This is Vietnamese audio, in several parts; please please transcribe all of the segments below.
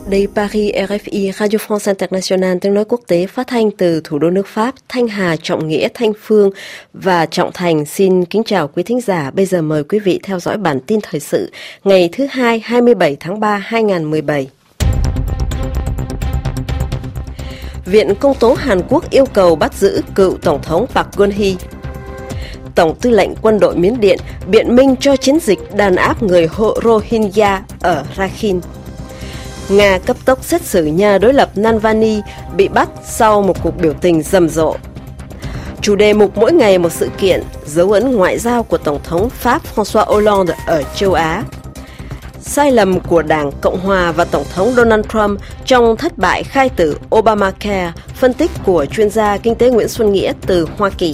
Đây Paris, RFI, Radio France International, tiếng nói quốc tế phát thanh từ thủ đô nước Pháp. Thanh Hà, Trọng Nghĩa, Thanh Phương và Trọng Thành xin kính chào quý thính giả. Bây giờ mời quý vị theo dõi bản tin thời sự ngày thứ Hai, 27 tháng 3, 2017. Viện Công tố Hàn Quốc yêu cầu bắt giữ cựu Tổng thống Park Geun-hye. Tổng tư lệnh quân đội Miến Điện biện minh cho chiến dịch đàn áp người Rohingya ở Rakhine. Nga cấp tốc xét xử nhà đối lập Navalny bị bắt sau một cuộc biểu tình rầm rộ. Chủ đề mục mỗi ngày một sự kiện, dấu ấn ngoại giao của Tổng thống Pháp François Hollande ở châu Á. Sai lầm của Đảng Cộng Hòa và Tổng thống Donald Trump trong thất bại khai tử Obamacare, phân tích của chuyên gia kinh tế Nguyễn Xuân Nghĩa từ Hoa Kỳ.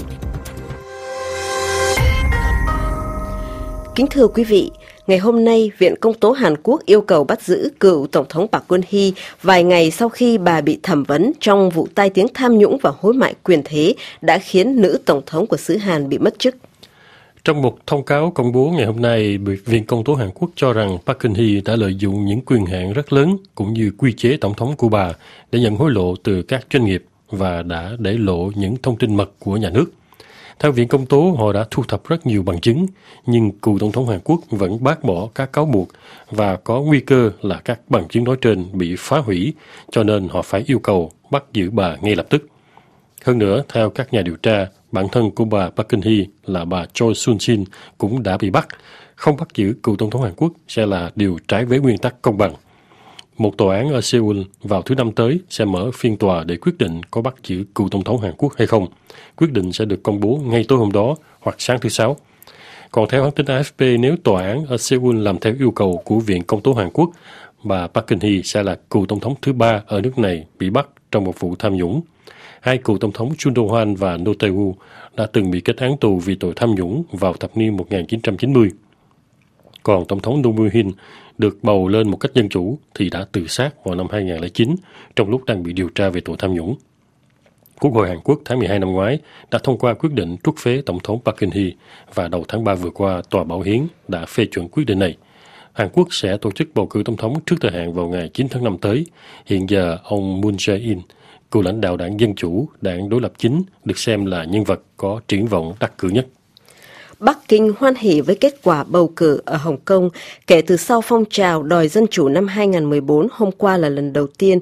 Kính thưa quý vị, ngày hôm nay, Viện Công tố Hàn Quốc yêu cầu bắt giữ cựu Tổng thống Park Geun-hye vài ngày sau khi bà bị thẩm vấn trong vụ tai tiếng tham nhũng và hối mại quyền thế đã khiến nữ Tổng thống của xứ Hàn bị mất chức. Trong một thông cáo công bố ngày hôm nay, Viện Công tố Hàn Quốc cho rằng Park Geun-hye đã lợi dụng những quyền hạn rất lớn cũng như quy chế tổng thống của bà để nhận hối lộ từ các doanh nghiệp và đã để lộ những thông tin mật của nhà nước. Theo Viện Công tố, họ đã thu thập rất nhiều bằng chứng, nhưng cựu Tổng thống Hàn Quốc vẫn bác bỏ các cáo buộc và có nguy cơ là các bằng chứng nói trên bị phá hủy, cho nên họ phải yêu cầu bắt giữ bà ngay lập tức. Hơn nữa, theo các nhà điều tra, bạn thân của bà Park Geun-hye là bà Choi Soon-sin cũng đã bị bắt. Không bắt giữ cựu Tổng thống Hàn Quốc sẽ là điều trái với nguyên tắc công bằng. Một tòa án ở Seoul vào thứ Năm tới sẽ mở phiên tòa để quyết định có bắt giữ cựu Tổng thống Hàn Quốc hay không. Quyết định sẽ được công bố ngay tối hôm đó hoặc sáng thứ Sáu. Còn theo hãng tin AFP, nếu tòa án ở Seoul làm theo yêu cầu của Viện Công tố Hàn Quốc, bà Park Geun-hye sẽ là cựu Tổng thống thứ 3 ở nước này bị bắt trong một vụ tham nhũng. Hai cựu Tổng thống Chun Do-hwan và No Tae-woo đã từng bị kết án tù vì tội tham nhũng vào thập niên 1990. Còn Tổng thống No Moo-hin được bầu lên một cách dân chủ thì đã tự sát vào năm 2009 trong lúc đang bị điều tra về tội tham nhũng. Quốc hội Hàn Quốc tháng 12 năm ngoái đã thông qua quyết định truất phế Tổng thống Park Geun-hye và đầu tháng 3 vừa qua, Tòa Bảo hiến đã phê chuẩn quyết định này. Hàn Quốc sẽ tổ chức bầu cử Tổng thống trước thời hạn vào ngày 9 tháng 5 tới. Hiện giờ, ông Moon Jae-in, cựu lãnh đạo đảng Dân Chủ, đảng đối lập chính, được xem là nhân vật có triển vọng đắc cử nhất. Bắc Kinh hoan hỉ với kết quả bầu cử ở Hồng Kông kể từ sau phong trào đòi dân chủ năm 2014. Hôm qua là lần đầu tiên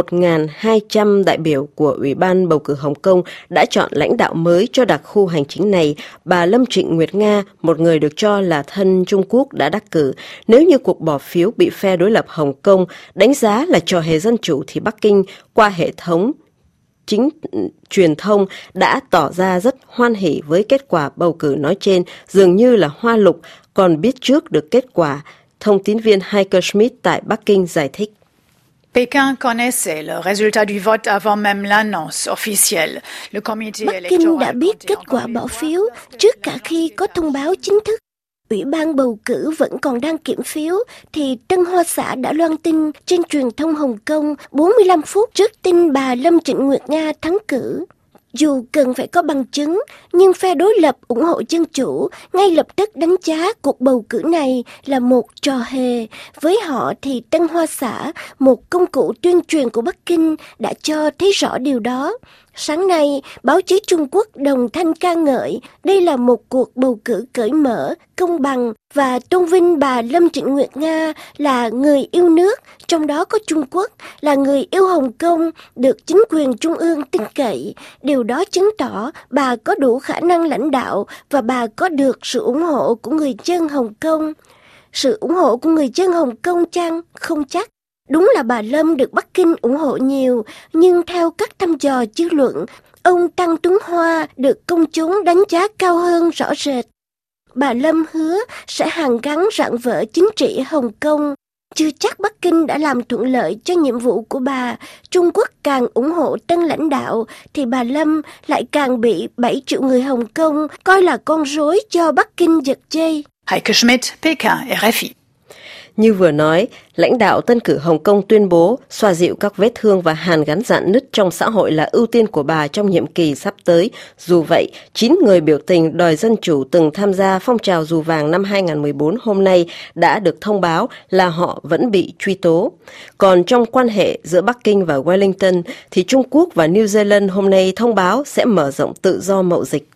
1.200 đại biểu của Ủy ban bầu cử Hồng Kông đã chọn lãnh đạo mới cho đặc khu hành chính này. Bà Lâm Trịnh Nguyệt Nga, một người được cho là thân Trung Quốc, đã đắc cử. Nếu như cuộc bỏ phiếu bị phe đối lập Hồng Kông đánh giá là trò hề dân chủ thì Bắc Kinh qua hệ thống truyền thông đã tỏ ra rất hoan hỉ với kết quả bầu cử nói trên, dường như là Hoa Lục còn biết trước được kết quả. Thông tín viên Heike Schmidt tại Bắc Kinh giải thích. Pékin connaissait le résultat du vote avant même l'annonce officielle. Bắc Kinh đã biết kết quả bỏ phiếu trước cả khi có thông báo chính thức. Ủy ban bầu cử vẫn còn đang kiểm phiếu thì Tân Hoa Xã đã loan tin trên truyền thông Hồng Kông 45 phút trước tin bà Lâm Trịnh Nguyệt Nga thắng cử. Dù cần phải có bằng chứng, nhưng phe đối lập ủng hộ dân chủ ngay lập tức đánh giá cuộc bầu cử này là một trò hề. Với họ thì Tân Hoa Xã, một công cụ tuyên truyền của Bắc Kinh, đã cho thấy rõ điều đó. Sáng nay, báo chí Trung Quốc đồng thanh ca ngợi đây là một cuộc bầu cử cởi mở, công bằng và tôn vinh bà Lâm Trịnh Nguyệt Nga là người yêu nước, trong đó có Trung Quốc, là người yêu Hồng Kông, được chính quyền trung ương tin cậy. Điều đó chứng tỏ bà có đủ khả năng lãnh đạo và bà có được sự ủng hộ của người dân Hồng Kông. Sự ủng hộ của người dân Hồng Kông chăng? Không chắc. Đúng là bà Lâm được Bắc Kinh ủng hộ nhiều, nhưng theo các thăm dò dư luận, ông Tăng Tuấn Hoa được công chúng đánh giá cao hơn rõ rệt. Bà Lâm hứa sẽ hàn gắn rạn vỡ chính trị Hồng Kông. Chưa chắc Bắc Kinh đã làm thuận lợi cho nhiệm vụ của bà. Trung Quốc càng ủng hộ tân lãnh đạo, thì bà Lâm lại càng bị 7 triệu người Hồng Kông coi là con rối cho Bắc Kinh giật dây. Heike Schmidt, Pékin, RFI. Như vừa nói, lãnh đạo Tân cử Hồng Kông tuyên bố xoa dịu các vết thương và hàn gắn rạn nứt trong xã hội là ưu tiên của bà trong nhiệm kỳ sắp tới. Dù vậy, 9 người biểu tình đòi dân chủ từng tham gia phong trào dù vàng năm 2014 hôm nay đã được thông báo là họ vẫn bị truy tố. Còn trong quan hệ giữa Bắc Kinh và Wellington thì Trung Quốc và New Zealand hôm nay thông báo sẽ mở rộng tự do mậu dịch.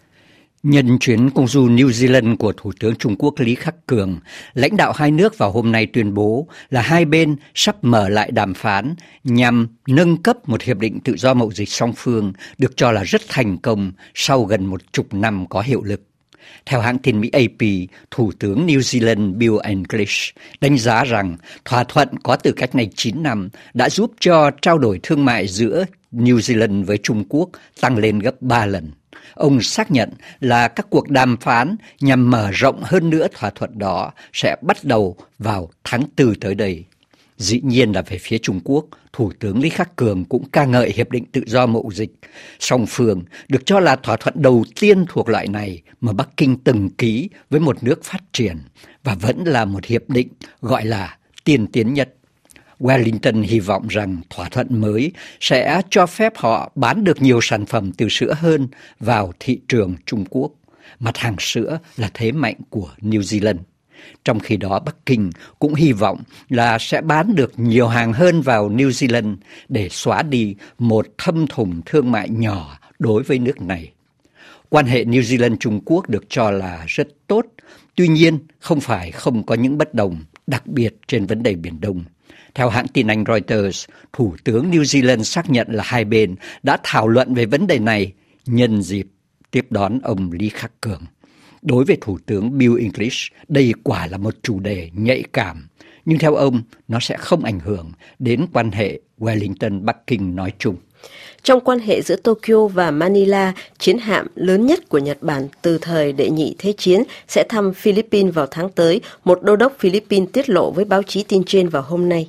Nhân chuyến công du New Zealand của Thủ tướng Trung Quốc Lý Khắc Cường, lãnh đạo hai nước vào hôm nay tuyên bố là hai bên sắp mở lại đàm phán nhằm nâng cấp một hiệp định tự do mậu dịch song phương được cho là rất thành công sau gần 10 năm có hiệu lực. Theo hãng tin Mỹ AP, Thủ tướng New Zealand Bill English đánh giá rằng thỏa thuận có tư cách này 9 năm đã giúp cho trao đổi thương mại giữa New Zealand với Trung Quốc tăng lên gấp 3 lần. Ông xác nhận là các cuộc đàm phán nhằm mở rộng hơn nữa thỏa thuận đó sẽ bắt đầu vào tháng 4 tới đây. Dĩ nhiên là về phía Trung Quốc, Thủ tướng Lý Khắc Cường cũng ca ngợi Hiệp định Tự do Mậu dịch song phương được cho là thỏa thuận đầu tiên thuộc loại này mà Bắc Kinh từng ký với một nước phát triển và vẫn là một hiệp định gọi là tiên tiến nhất. Wellington hy vọng rằng thỏa thuận mới sẽ cho phép họ bán được nhiều sản phẩm từ sữa hơn vào thị trường Trung Quốc. Mặt hàng sữa là thế mạnh của New Zealand. Trong khi đó, Bắc Kinh cũng hy vọng là sẽ bán được nhiều hàng hơn vào New Zealand để xóa đi một thâm thủng thương mại nhỏ đối với nước này. Quan hệ New Zealand-Trung Quốc được cho là rất tốt, tuy nhiên không phải không có những bất đồng, đặc biệt trên vấn đề Biển Đông. Theo hãng tin Anh Reuters, Thủ tướng New Zealand xác nhận là hai bên đã thảo luận về vấn đề này nhân dịp tiếp đón ông Lý Khắc Cường. Đối với Thủ tướng Bill English, đây quả là một chủ đề nhạy cảm, nhưng theo ông, nó sẽ không ảnh hưởng đến quan hệ Wellington-Bắc Kinh nói chung. Trong quan hệ giữa Tokyo và Manila, chiến hạm lớn nhất của Nhật Bản từ thời Đệ nhị Thế chiến sẽ thăm Philippines vào tháng tới, một đô đốc Philippines tiết lộ với báo chí tin trên vào hôm nay.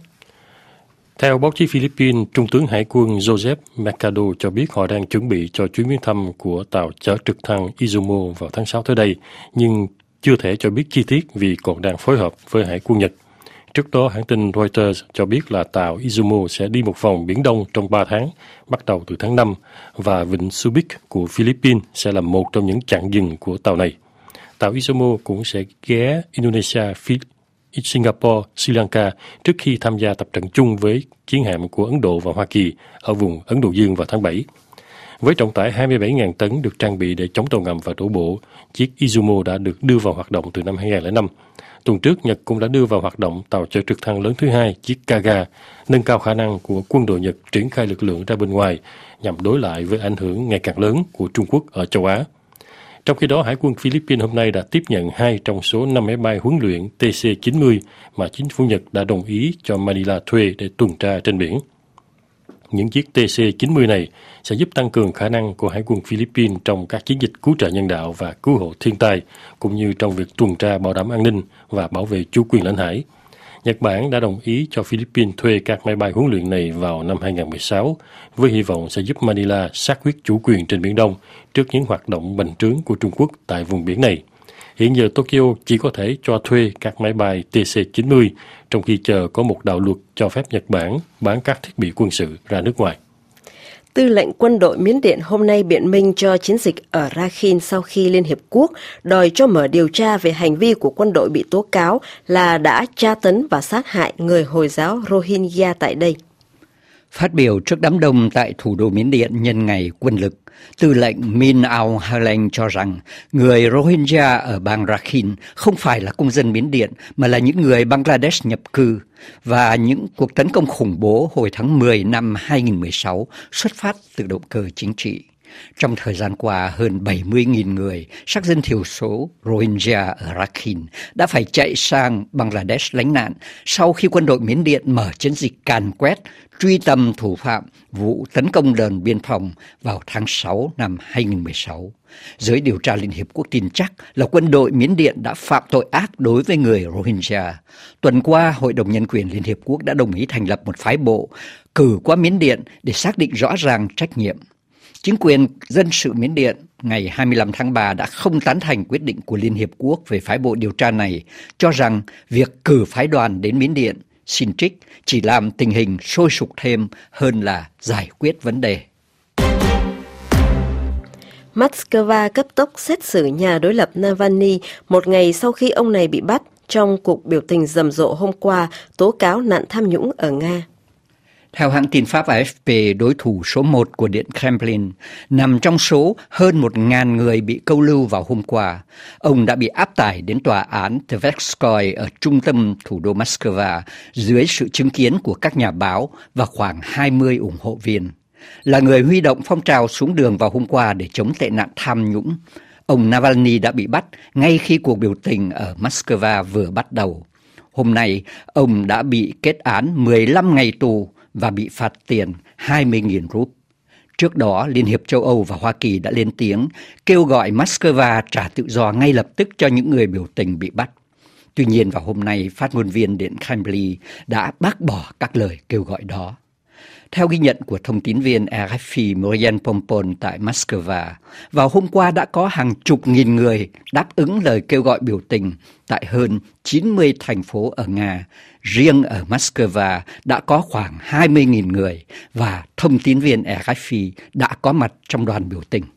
Theo báo chí Philippines, Trung tướng Hải quân Joseph Mercado cho biết họ đang chuẩn bị cho chuyến viếng thăm của tàu chở trực thăng Izumo vào tháng 6 tới đây, nhưng chưa thể cho biết chi tiết vì còn đang phối hợp với Hải quân Nhật. Trước đó, hãng tin Reuters cho biết là tàu Izumo sẽ đi một vòng Biển Đông trong 3 tháng, bắt đầu từ tháng 5, và vịnh Subic của Philippines sẽ là một trong những chặng dừng của tàu này. Tàu Izumo cũng sẽ ghé Indonesia, Singapore, Sri Lanka trước khi tham gia tập trận chung với chiến hạm của Ấn Độ và Hoa Kỳ ở vùng Ấn Độ Dương vào tháng 7. Với trọng tải 27.000 tấn được trang bị để chống tàu ngầm và đổ bộ, chiếc Izumo đã được đưa vào hoạt động từ năm 2005. Tuần trước, Nhật cũng đã đưa vào hoạt động tàu chở trực thăng lớn thứ hai, chiếc Kaga, nâng cao khả năng của quân đội Nhật triển khai lực lượng ra bên ngoài nhằm đối lại với ảnh hưởng ngày càng lớn của Trung Quốc ở châu Á. Trong khi đó, Hải quân Philippines hôm nay đã tiếp nhận 2 trong số 5 máy bay huấn luyện TC-90 mà chính phủ Nhật đã đồng ý cho Manila thuê để tuần tra trên biển. Những chiếc TC-90 này sẽ giúp tăng cường khả năng của Hải quân Philippines trong các chiến dịch cứu trợ nhân đạo và cứu hộ thiên tai, cũng như trong việc tuần tra bảo đảm an ninh và bảo vệ chủ quyền lãnh hải. Nhật Bản đã đồng ý cho Philippines thuê các máy bay huấn luyện này vào năm 2016, với hy vọng sẽ giúp Manila xác quyết chủ quyền trên Biển Đông trước những hoạt động bành trướng của Trung Quốc tại vùng biển này. Hiện giờ Tokyo chỉ có thể cho thuê các máy bay TC-90, trong khi chờ có một đạo luật cho phép Nhật Bản bán các thiết bị quân sự ra nước ngoài. Tư lệnh quân đội Miến Điện hôm nay biện minh cho chiến dịch ở Rakhine sau khi Liên Hiệp Quốc đòi cho mở điều tra về hành vi của quân đội bị tố cáo là đã tra tấn và sát hại người Hồi giáo Rohingya tại đây. Phát biểu trước đám đông tại thủ đô Miến Điện nhân ngày quân lực, Tư lệnh Min Aung Hlaing cho rằng người Rohingya ở bang Rakhine không phải là công dân Miến Điện mà là những người Bangladesh nhập cư, và những cuộc tấn công khủng bố hồi tháng 10 năm 2016 xuất phát từ động cơ chính trị. Trong thời gian qua, hơn 70.000 người sắc dân thiểu số Rohingya ở Rakhine đã phải chạy sang Bangladesh lánh nạn sau khi quân đội Miến Điện mở chiến dịch càn quét, truy tầm thủ phạm vụ tấn công đồn biên phòng vào tháng 6 năm 2016. Giới điều tra Liên Hiệp Quốc tin chắc là quân đội Miến Điện đã phạm tội ác đối với người Rohingya. Tuần qua, Hội đồng Nhân quyền Liên Hiệp Quốc đã đồng ý thành lập một phái bộ cử qua Miến Điện để xác định rõ ràng trách nhiệm. Chính quyền dân sự Miến Điện ngày 25 tháng 3 đã không tán thành quyết định của Liên Hiệp Quốc về phái bộ điều tra này, cho rằng việc cử phái đoàn đến Miến Điện xin trích chỉ làm tình hình sôi sục thêm hơn là giải quyết vấn đề. Moscow cấp tốc xét xử nhà đối lập Navalny một ngày sau khi ông này bị bắt trong cuộc biểu tình rầm rộ hôm qua tố cáo nạn tham nhũng ở Nga. Theo hãng tin Pháp AFP, đối thủ số 1 của Điện Kremlin nằm trong số hơn 1.000 người bị câu lưu vào hôm qua. Ông đã bị áp tải đến tòa án Tverskoy ở trung tâm thủ đô Moscow dưới sự chứng kiến của các nhà báo và khoảng 20 ủng hộ viên. Là người huy động phong trào xuống đường vào hôm qua để chống tệ nạn tham nhũng, ông Navalny đã bị bắt ngay khi cuộc biểu tình ở Moscow vừa bắt đầu. Hôm nay, ông đã bị kết án 15 ngày tù và bị phạt tiền 20.000 rúp. Trước đó, Liên hiệp châu Âu và Hoa Kỳ đã lên tiếng kêu gọi Moscow trả tự do ngay lập tức cho những người biểu tình bị bắt. Tuy nhiên, vào hôm nay, phát ngôn viên Điện Kremlin đã bác bỏ các lời kêu gọi đó. Theo ghi nhận của thông tín viên RFI Marian Pompon tại Moscow, vào hôm qua đã có hàng chục nghìn người đáp ứng lời kêu gọi biểu tình tại hơn 90 thành phố ở Nga. Riêng ở Moscow đã có khoảng 20.000 người và thông tín viên RFI đã có mặt trong đoàn biểu tình.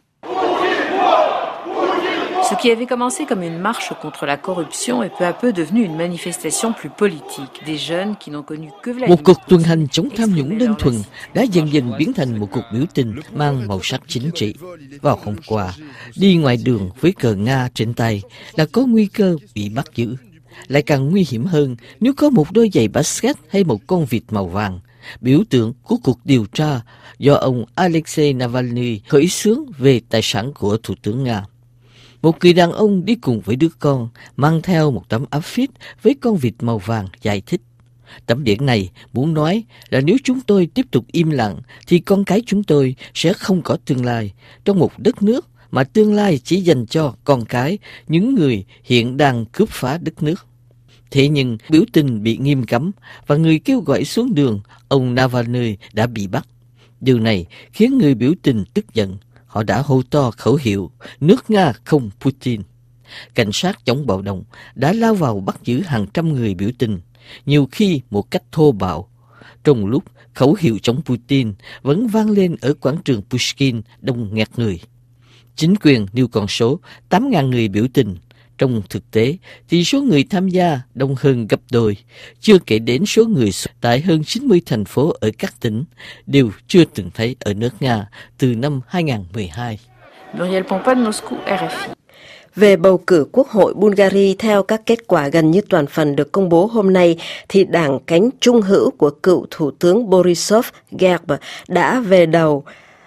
Ce qui avait commencé comme une marche contre la corruption est peu à peu devenu une manifestation plus politique. Des jeunes qui n'ont connu que Vladimir. Một cuộc tuần hành chống tham nhũng đơn thuần đã dần dần biến thành một cuộc biểu tình mang màu sắc chính trị. Vào hôm qua, đi ngoài đường với cờ Nga trên tay là có nguy cơ bị bắt giữ. Lại càng nguy hiểm hơn nếu có một đôi giày basket hay một con vịt màu vàng, biểu tượng của cuộc điều tra do ông Alexei Navalny khởi xướng về tài sản của Thủ tướng Nga. Một người đàn ông đi cùng với đứa con, mang theo một tấm áp phích với con vịt màu vàng giải thích. Tấm biển này muốn nói là nếu chúng tôi tiếp tục im lặng thì con cái chúng tôi sẽ không có tương lai trong một đất nước mà tương lai chỉ dành cho con cái những người hiện đang cướp phá đất nước. Thế nhưng biểu tình bị nghiêm cấm và người kêu gọi xuống đường, ông Navalny đã bị bắt. Điều này khiến người biểu tình tức giận. Họ đã hô to khẩu hiệu nước Nga không Putin. Cảnh sát chống bạo động đã lao vào bắt giữ hàng trăm người biểu tình, nhiều khi một cách thô bạo. Trong lúc khẩu hiệu chống Putin vẫn vang lên ở quảng trường Pushkin đông nghẹt người. Chính quyền nêu con số 8.000 người biểu tình. Trong thực tế thì số người tham gia đông hơn gấp đôi, chưa kể đến số người tại hơn 90 thành phố ở các tỉnh đều chưa từng thấy ở nước Nga từ năm 2012. Muriel Pompon, Moscou, RFI. Về bầu cử Quốc hội Bulgaria, theo các kết quả gần như toàn phần được công bố hôm nay, thì đảng cánh trung hữu của cựu Thủ tướng Borisov Gerb đã về đầu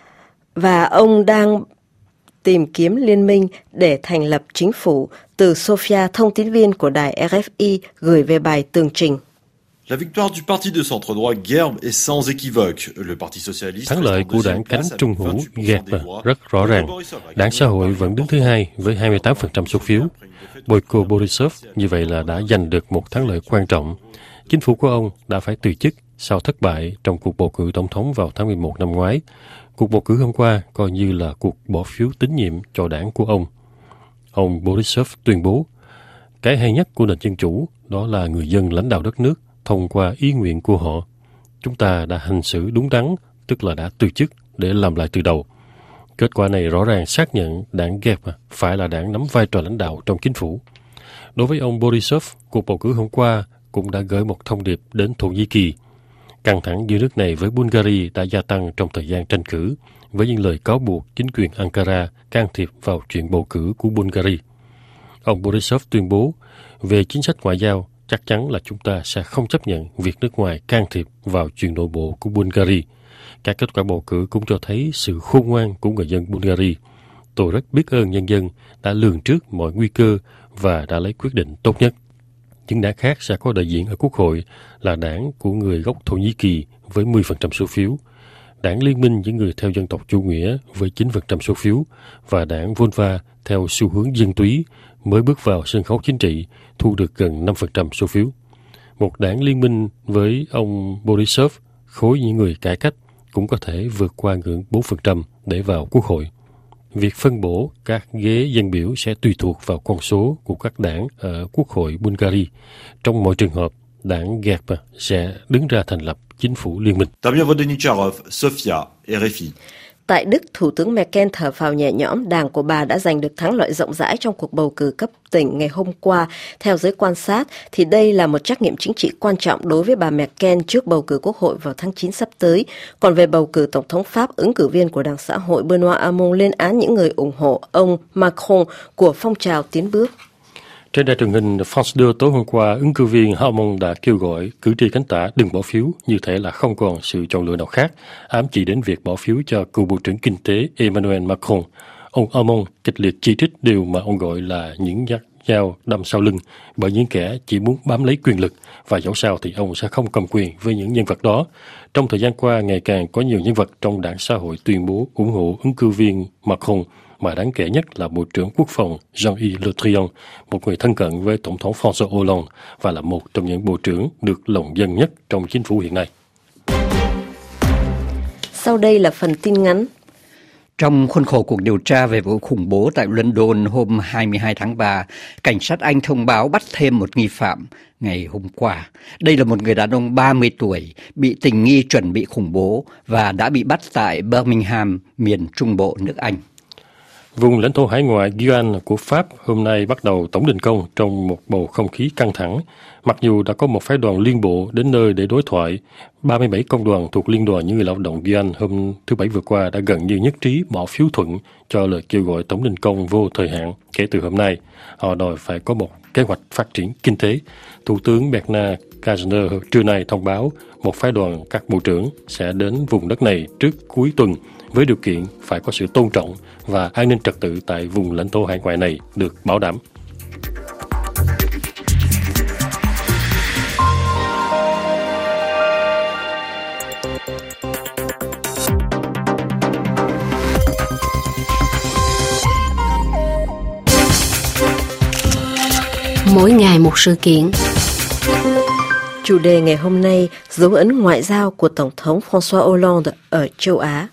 và ông đang tìm kiếm liên minh để thành lập chính phủ. Từ Sofia, thông tín viên của đài RFI gửi về bài tường trình. La victoire du parti de centre droit Gerb est sans équivoque. Le Parti socialiste. Thắng lợi của đảng cánh trung hữu Gerb rất rõ ràng. Đảng xã hội vẫn đứng thứ hai với 28% số phiếu. Boyko Borisov như vậy là đã giành được một thắng lợi quan trọng. Chính phủ của ông đã phải từ chức sau thất bại trong cuộc bầu cử tổng thống vào tháng 11 năm ngoái. Cuộc bầu cử hôm qua coi như là cuộc bỏ phiếu tín nhiệm cho đảng của ông. Ông Borisov tuyên bố, cái hay nhất của nền dân chủ đó là người dân lãnh đạo đất nước thông qua ý nguyện của họ. Chúng ta đã hành xử đúng đắn, tức là đã từ chức để làm lại từ đầu. Kết quả này rõ ràng xác nhận đảng Gerb phải là đảng nắm vai trò lãnh đạo trong chính phủ. Đối với ông Borisov, cuộc bầu cử hôm qua cũng đã gửi một thông điệp đến Thổ Nhĩ Kỳ. Căng thẳng giữa nước này với Bulgaria đã gia tăng trong thời gian tranh cử, với những lời cáo buộc chính quyền Ankara can thiệp vào chuyện bầu cử của Bulgaria. Ông Borisov tuyên bố, về chính sách ngoại giao, chắc chắn là chúng ta sẽ không chấp nhận việc nước ngoài can thiệp vào chuyện nội bộ của Bulgaria. Các kết quả bầu cử cũng cho thấy sự khôn ngoan của người dân Bulgaria. Tôi rất biết ơn nhân dân đã lường trước mọi nguy cơ và đã lấy quyết định tốt nhất. Những đảng khác sẽ có đại diện ở Quốc hội là đảng của người gốc Thổ Nhĩ Kỳ với 10% số phiếu, đảng Liên minh những người theo dân tộc chủ nghĩa với 9% số phiếu và đảng Volva theo xu hướng dân túy mới bước vào sân khấu chính trị thu được gần 5% số phiếu. Một đảng liên minh với ông Borisov, khối những người cải cách, cũng có thể vượt qua ngưỡng 4% để vào Quốc hội. Việc phân bổ các ghế dân biểu sẽ tùy thuộc vào con số của các đảng ở Quốc hội Bulgaria. Trong mọi trường hợp, đảng GERB sẽ đứng ra thành lập chính phủ liên minh. Damien Vodnicharov, Sofia, RFI. Tại Đức, Thủ tướng Merkel thở phào nhẹ nhõm, đảng của bà đã giành được thắng lợi rộng rãi trong cuộc bầu cử cấp tỉnh ngày hôm qua. Theo giới quan sát, thì đây là một trắc nghiệm chính trị quan trọng đối với bà Merkel trước bầu cử quốc hội vào tháng 9 sắp tới. Còn về bầu cử Tổng thống Pháp, ứng cử viên của Đảng Xã hội Benoît Hamon lên án những người ủng hộ ông Macron của phong trào tiến bước. Trên đài truyền hình France 2 tối hôm qua, ứng cử viên Hamon đã kêu gọi cử tri cánh tả đừng bỏ phiếu, như thể là không còn sự chọn lựa nào khác, ám chỉ đến việc bỏ phiếu cho cựu Bộ trưởng Kinh tế Emmanuel Macron. Ông Hamon kịch liệt chỉ trích điều mà ông gọi là những nhát dao đâm sau lưng bởi những kẻ chỉ muốn bám lấy quyền lực, và dẫu sao thì ông sẽ không cầm quyền với những nhân vật đó. Trong thời gian qua, ngày càng có nhiều nhân vật trong Đảng Xã hội tuyên bố ủng hộ ứng cử viên Macron, mà đáng kể nhất là Bộ trưởng Quốc phòng Jean-Yves Le Drian, một người thân cận với Tổng thống François Hollande và là một trong những bộ trưởng được lòng dân nhất trong chính phủ hiện nay. Sau đây là phần tin ngắn. Trong khuôn khổ cuộc điều tra về vụ khủng bố tại London hôm 22 tháng 3, cảnh sát Anh thông báo bắt thêm một nghi phạm ngày hôm qua. Đây là một người đàn ông 30 tuổi, bị tình nghi chuẩn bị khủng bố và đã bị bắt tại Birmingham, miền Trung Bộ nước Anh. Vùng lãnh thổ hải ngoại Guyane của Pháp hôm nay bắt đầu tổng đình công trong một bầu không khí căng thẳng. Mặc dù đã có một phái đoàn liên bộ đến nơi để đối thoại, 37 công đoàn thuộc Liên đoàn những người lao động Guyane hôm thứ Bảy vừa qua đã gần như nhất trí bỏ phiếu thuận cho lời kêu gọi tổng đình công vô thời hạn. Kể từ hôm nay, họ đòi phải có một kế hoạch phát triển kinh tế. Thủ tướng Bernard Cazeneuve trưa nay thông báo một phái đoàn các bộ trưởng sẽ đến vùng đất này trước cuối tuần với điều kiện phải có sự tôn trọng và an ninh trật tự tại vùng lãnh thổ hải ngoại này được bảo đảm. Mỗi ngày một sự kiện. Chủ đề ngày hôm nay, dấu ấn ngoại giao của Tổng thống François Hollande ở châu Á.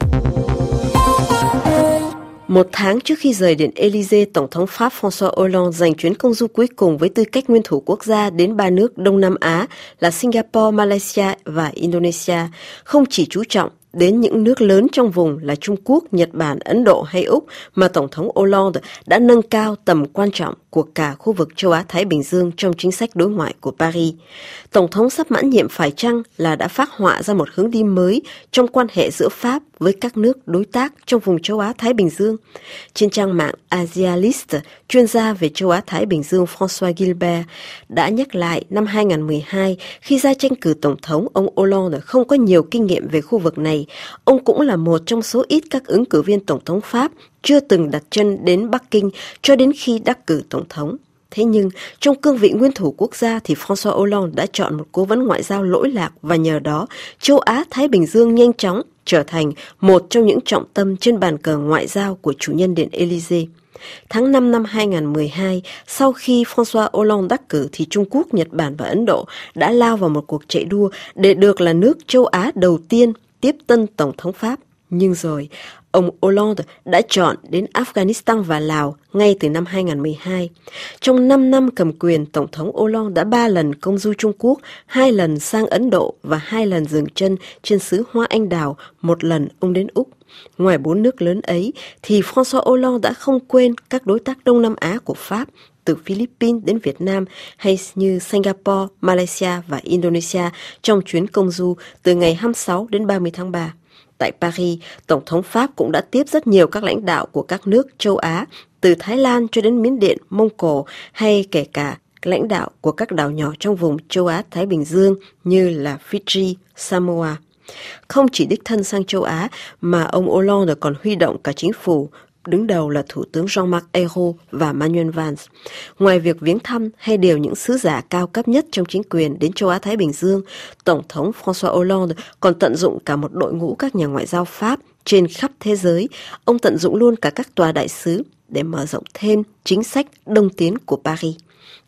Một tháng trước khi rời Điện Élysée, Tổng thống Pháp François Hollande dành chuyến công du cuối cùng với tư cách nguyên thủ quốc gia đến ba nước Đông Nam Á là Singapore, Malaysia và Indonesia, không chỉ chú trọng đến những nước lớn trong vùng là Trung Quốc, Nhật Bản, Ấn Độ hay Úc, mà Tổng thống Hollande đã nâng cao tầm quan trọng của cả khu vực châu Á-Thái Bình Dương trong chính sách đối ngoại của Paris. Tổng thống sắp mãn nhiệm phải chăng là đã phác họa ra một hướng đi mới trong quan hệ giữa Pháp với các nước đối tác trong vùng châu Á-Thái Bình Dương? Trên trang mạng Asialist, chuyên gia về châu Á-Thái Bình Dương François Gilbert đã nhắc lại năm 2012 khi ra tranh cử Tổng thống, ông Hollande không có nhiều kinh nghiệm về khu vực này. Ông cũng là một trong số ít các ứng cử viên Tổng thống Pháp chưa từng đặt chân đến Bắc Kinh cho đến khi đắc cử Tổng thống. Thế nhưng, trong cương vị nguyên thủ quốc gia thì François Hollande đã chọn một cố vấn ngoại giao lỗi lạc và nhờ đó, châu Á-Thái Bình Dương nhanh chóng trở thành một trong những trọng tâm trên bàn cờ ngoại giao của chủ nhân Điện Élysée. Tháng 5 năm 2012, sau khi François Hollande đắc cử thì Trung Quốc, Nhật Bản và Ấn Độ đã lao vào một cuộc chạy đua để được là nước châu Á đầu tiên tiếp tân Tổng thống Pháp. Nhưng rồi, ông Hollande đã chọn đến Afghanistan và Lào ngay từ năm 2012. Trong 5 năm cầm quyền, Tổng thống Hollande đã 3 lần công du Trung Quốc, 2 lần sang Ấn Độ và 2 lần dừng chân trên xứ Hoa Anh Đào, 1 lần ông đến Úc. Ngoài 4 nước lớn ấy, thì François Hollande đã không quên các đối tác Đông Nam Á của Pháp, từ Philippines đến Việt Nam hay như Singapore, Malaysia và Indonesia trong chuyến công du từ ngày 26 đến 30 tháng 3. Tại Paris, Tổng thống Pháp cũng đã tiếp rất nhiều các lãnh đạo của các nước châu Á, từ Thái Lan cho đến Miến Điện, Mông Cổ hay kể cả lãnh đạo của các đảo nhỏ trong vùng châu Á-Thái Bình Dương như là Fiji, Samoa. Không chỉ đích thân sang châu Á mà ông Hollande còn huy động cả chính phủ, đứng đầu là Thủ tướng Jean-Marc Ayrault và Manuel Valls. Ngoài việc viếng thăm hay điều những sứ giả cao cấp nhất trong chính quyền đến châu Á-Thái Bình Dương, Tổng thống François Hollande còn tận dụng cả một đội ngũ các nhà ngoại giao Pháp trên khắp thế giới. Ông tận dụng luôn cả các tòa đại sứ để mở rộng thêm chính sách đông tiến của Paris.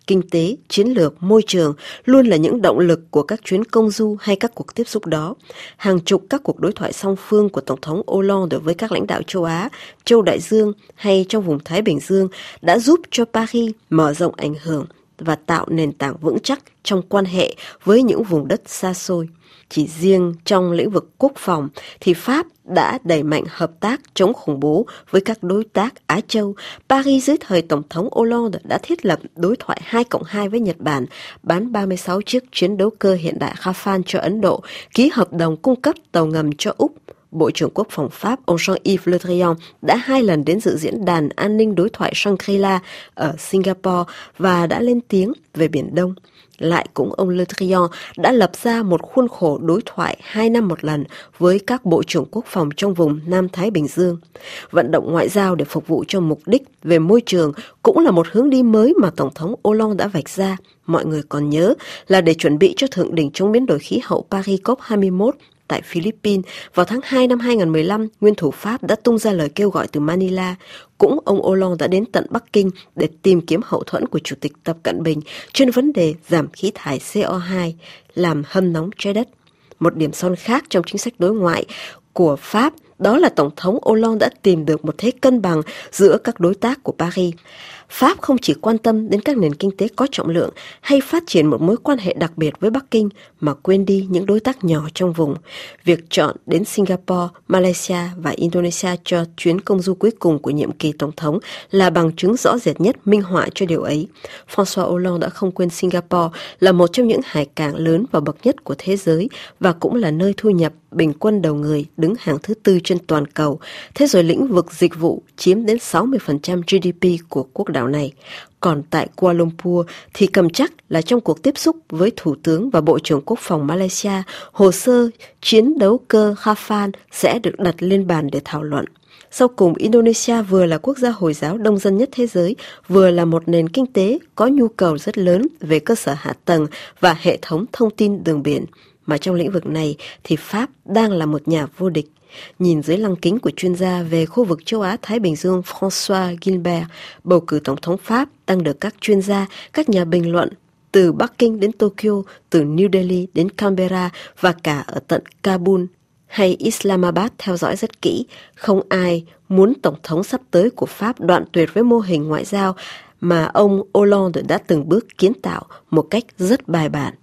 kinh tế, chiến lược, môi trường luôn là những động lực của các chuyến công du hay các cuộc tiếp xúc đó. Hàng chục các cuộc đối thoại song phương của Tổng thống Hollande với các lãnh đạo châu Á, châu Đại Dương hay trong vùng Thái Bình Dương đã giúp cho Paris mở rộng ảnh hưởng và tạo nền tảng vững chắc trong quan hệ với những vùng đất xa xôi. Chỉ riêng trong lĩnh vực quốc phòng thì Pháp đã đẩy mạnh hợp tác chống khủng bố với các đối tác Á Châu. Paris dưới thời Tổng thống Hollande đã thiết lập đối thoại 2+2 với Nhật Bản, bán 36 chiếc chiến đấu cơ hiện đại Rafale cho Ấn Độ, ký hợp đồng cung cấp tàu ngầm cho Úc. Bộ trưởng Quốc phòng Pháp ông Jean-Yves Le Drian đã 2 lần đến dự diễn đàn an ninh đối thoại Shangri-La ở Singapore và đã lên tiếng về Biển Đông. Lại cũng ông Le Drian đã lập ra một khuôn khổ đối thoại 2 năm một lần với các bộ trưởng quốc phòng trong vùng Nam Thái Bình Dương. Vận động ngoại giao để phục vụ cho mục đích về môi trường cũng là một hướng đi mới mà Tổng thống Hollande đã vạch ra. Mọi người còn nhớ là để chuẩn bị cho thượng đỉnh chống biến đổi khí hậu Paris COP21 tại Philippines vào tháng 2 năm 2015, nguyên thủ Pháp đã tung ra lời kêu gọi từ Manila. Cũng ông Hollande đã đến tận Bắc Kinh để tìm kiếm hậu thuẫn của Chủ tịch Tập Cận Bình trên vấn đề giảm khí thải CO2, làm hâm nóng trái đất. Một điểm son khác trong chính sách đối ngoại của Pháp đó là Tổng thống Hollande đã tìm được một thế cân bằng giữa các đối tác của Paris. Pháp không chỉ quan tâm đến các nền kinh tế có trọng lượng hay phát triển một mối quan hệ đặc biệt với Bắc Kinh mà quên đi những đối tác nhỏ trong vùng. Việc chọn đến Singapore, Malaysia và Indonesia cho chuyến công du cuối cùng của nhiệm kỳ Tổng thống là bằng chứng rõ rệt nhất minh họa cho điều ấy. François Hollande đã không quên Singapore là một trong những hải cảng lớn và bậc nhất của thế giới và cũng là nơi thu nhập bình quân đầu người đứng hàng thứ 4 trên toàn cầu. Thế rồi lĩnh vực dịch vụ chiếm đến 60% GDP của quốc đảo này. Còn tại Kuala Lumpur thì cầm chắc là trong cuộc tiếp xúc với Thủ tướng và Bộ trưởng Quốc phòng Malaysia, hồ sơ chiến đấu cơ Rafale sẽ được đặt lên bàn để thảo luận. Sau cùng, Indonesia vừa là quốc gia Hồi giáo đông dân nhất thế giới, vừa là một nền kinh tế có nhu cầu rất lớn về cơ sở hạ tầng và hệ thống thông tin đường biển. Mà trong lĩnh vực này thì Pháp đang là một nhà vô địch. Nhìn dưới lăng kính của chuyên gia về khu vực châu Á-Thái Bình Dương François Gilbert, bầu cử Tổng thống Pháp đang được các chuyên gia, các nhà bình luận từ Bắc Kinh đến Tokyo, từ New Delhi đến Canberra và cả ở tận Kabul hay Islamabad theo dõi rất kỹ. Không ai muốn Tổng thống sắp tới của Pháp đoạn tuyệt với mô hình ngoại giao mà ông Hollande đã từng bước kiến tạo một cách rất bài bản.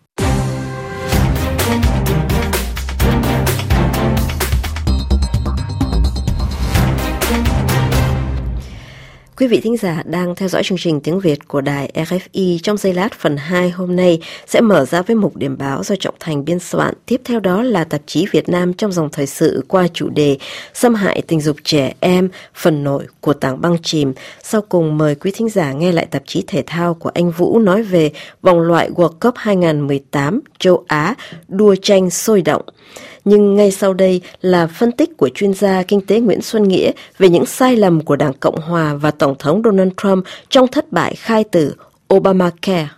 Quý vị thính giả đang theo dõi chương trình tiếng Việt của đài RFI. Trong giây lát phần 2 hôm nay sẽ mở ra với mục điểm báo do Trọng Thành biên soạn. Tiếp theo đó là tạp chí Việt Nam trong dòng thời sự qua chủ đề xâm hại tình dục trẻ em, phần nội của tảng băng chìm. Sau cùng mời quý thính giả nghe lại tạp chí thể thao của anh Vũ nói về vòng loại World Cup 2018 châu Á đua tranh sôi động. Nhưng ngay sau đây là phân tích của chuyên gia kinh tế Nguyễn Xuân Nghĩa về những sai lầm của Đảng Cộng Hòa và Tổng thống Donald Trump trong thất bại khai tử Obamacare.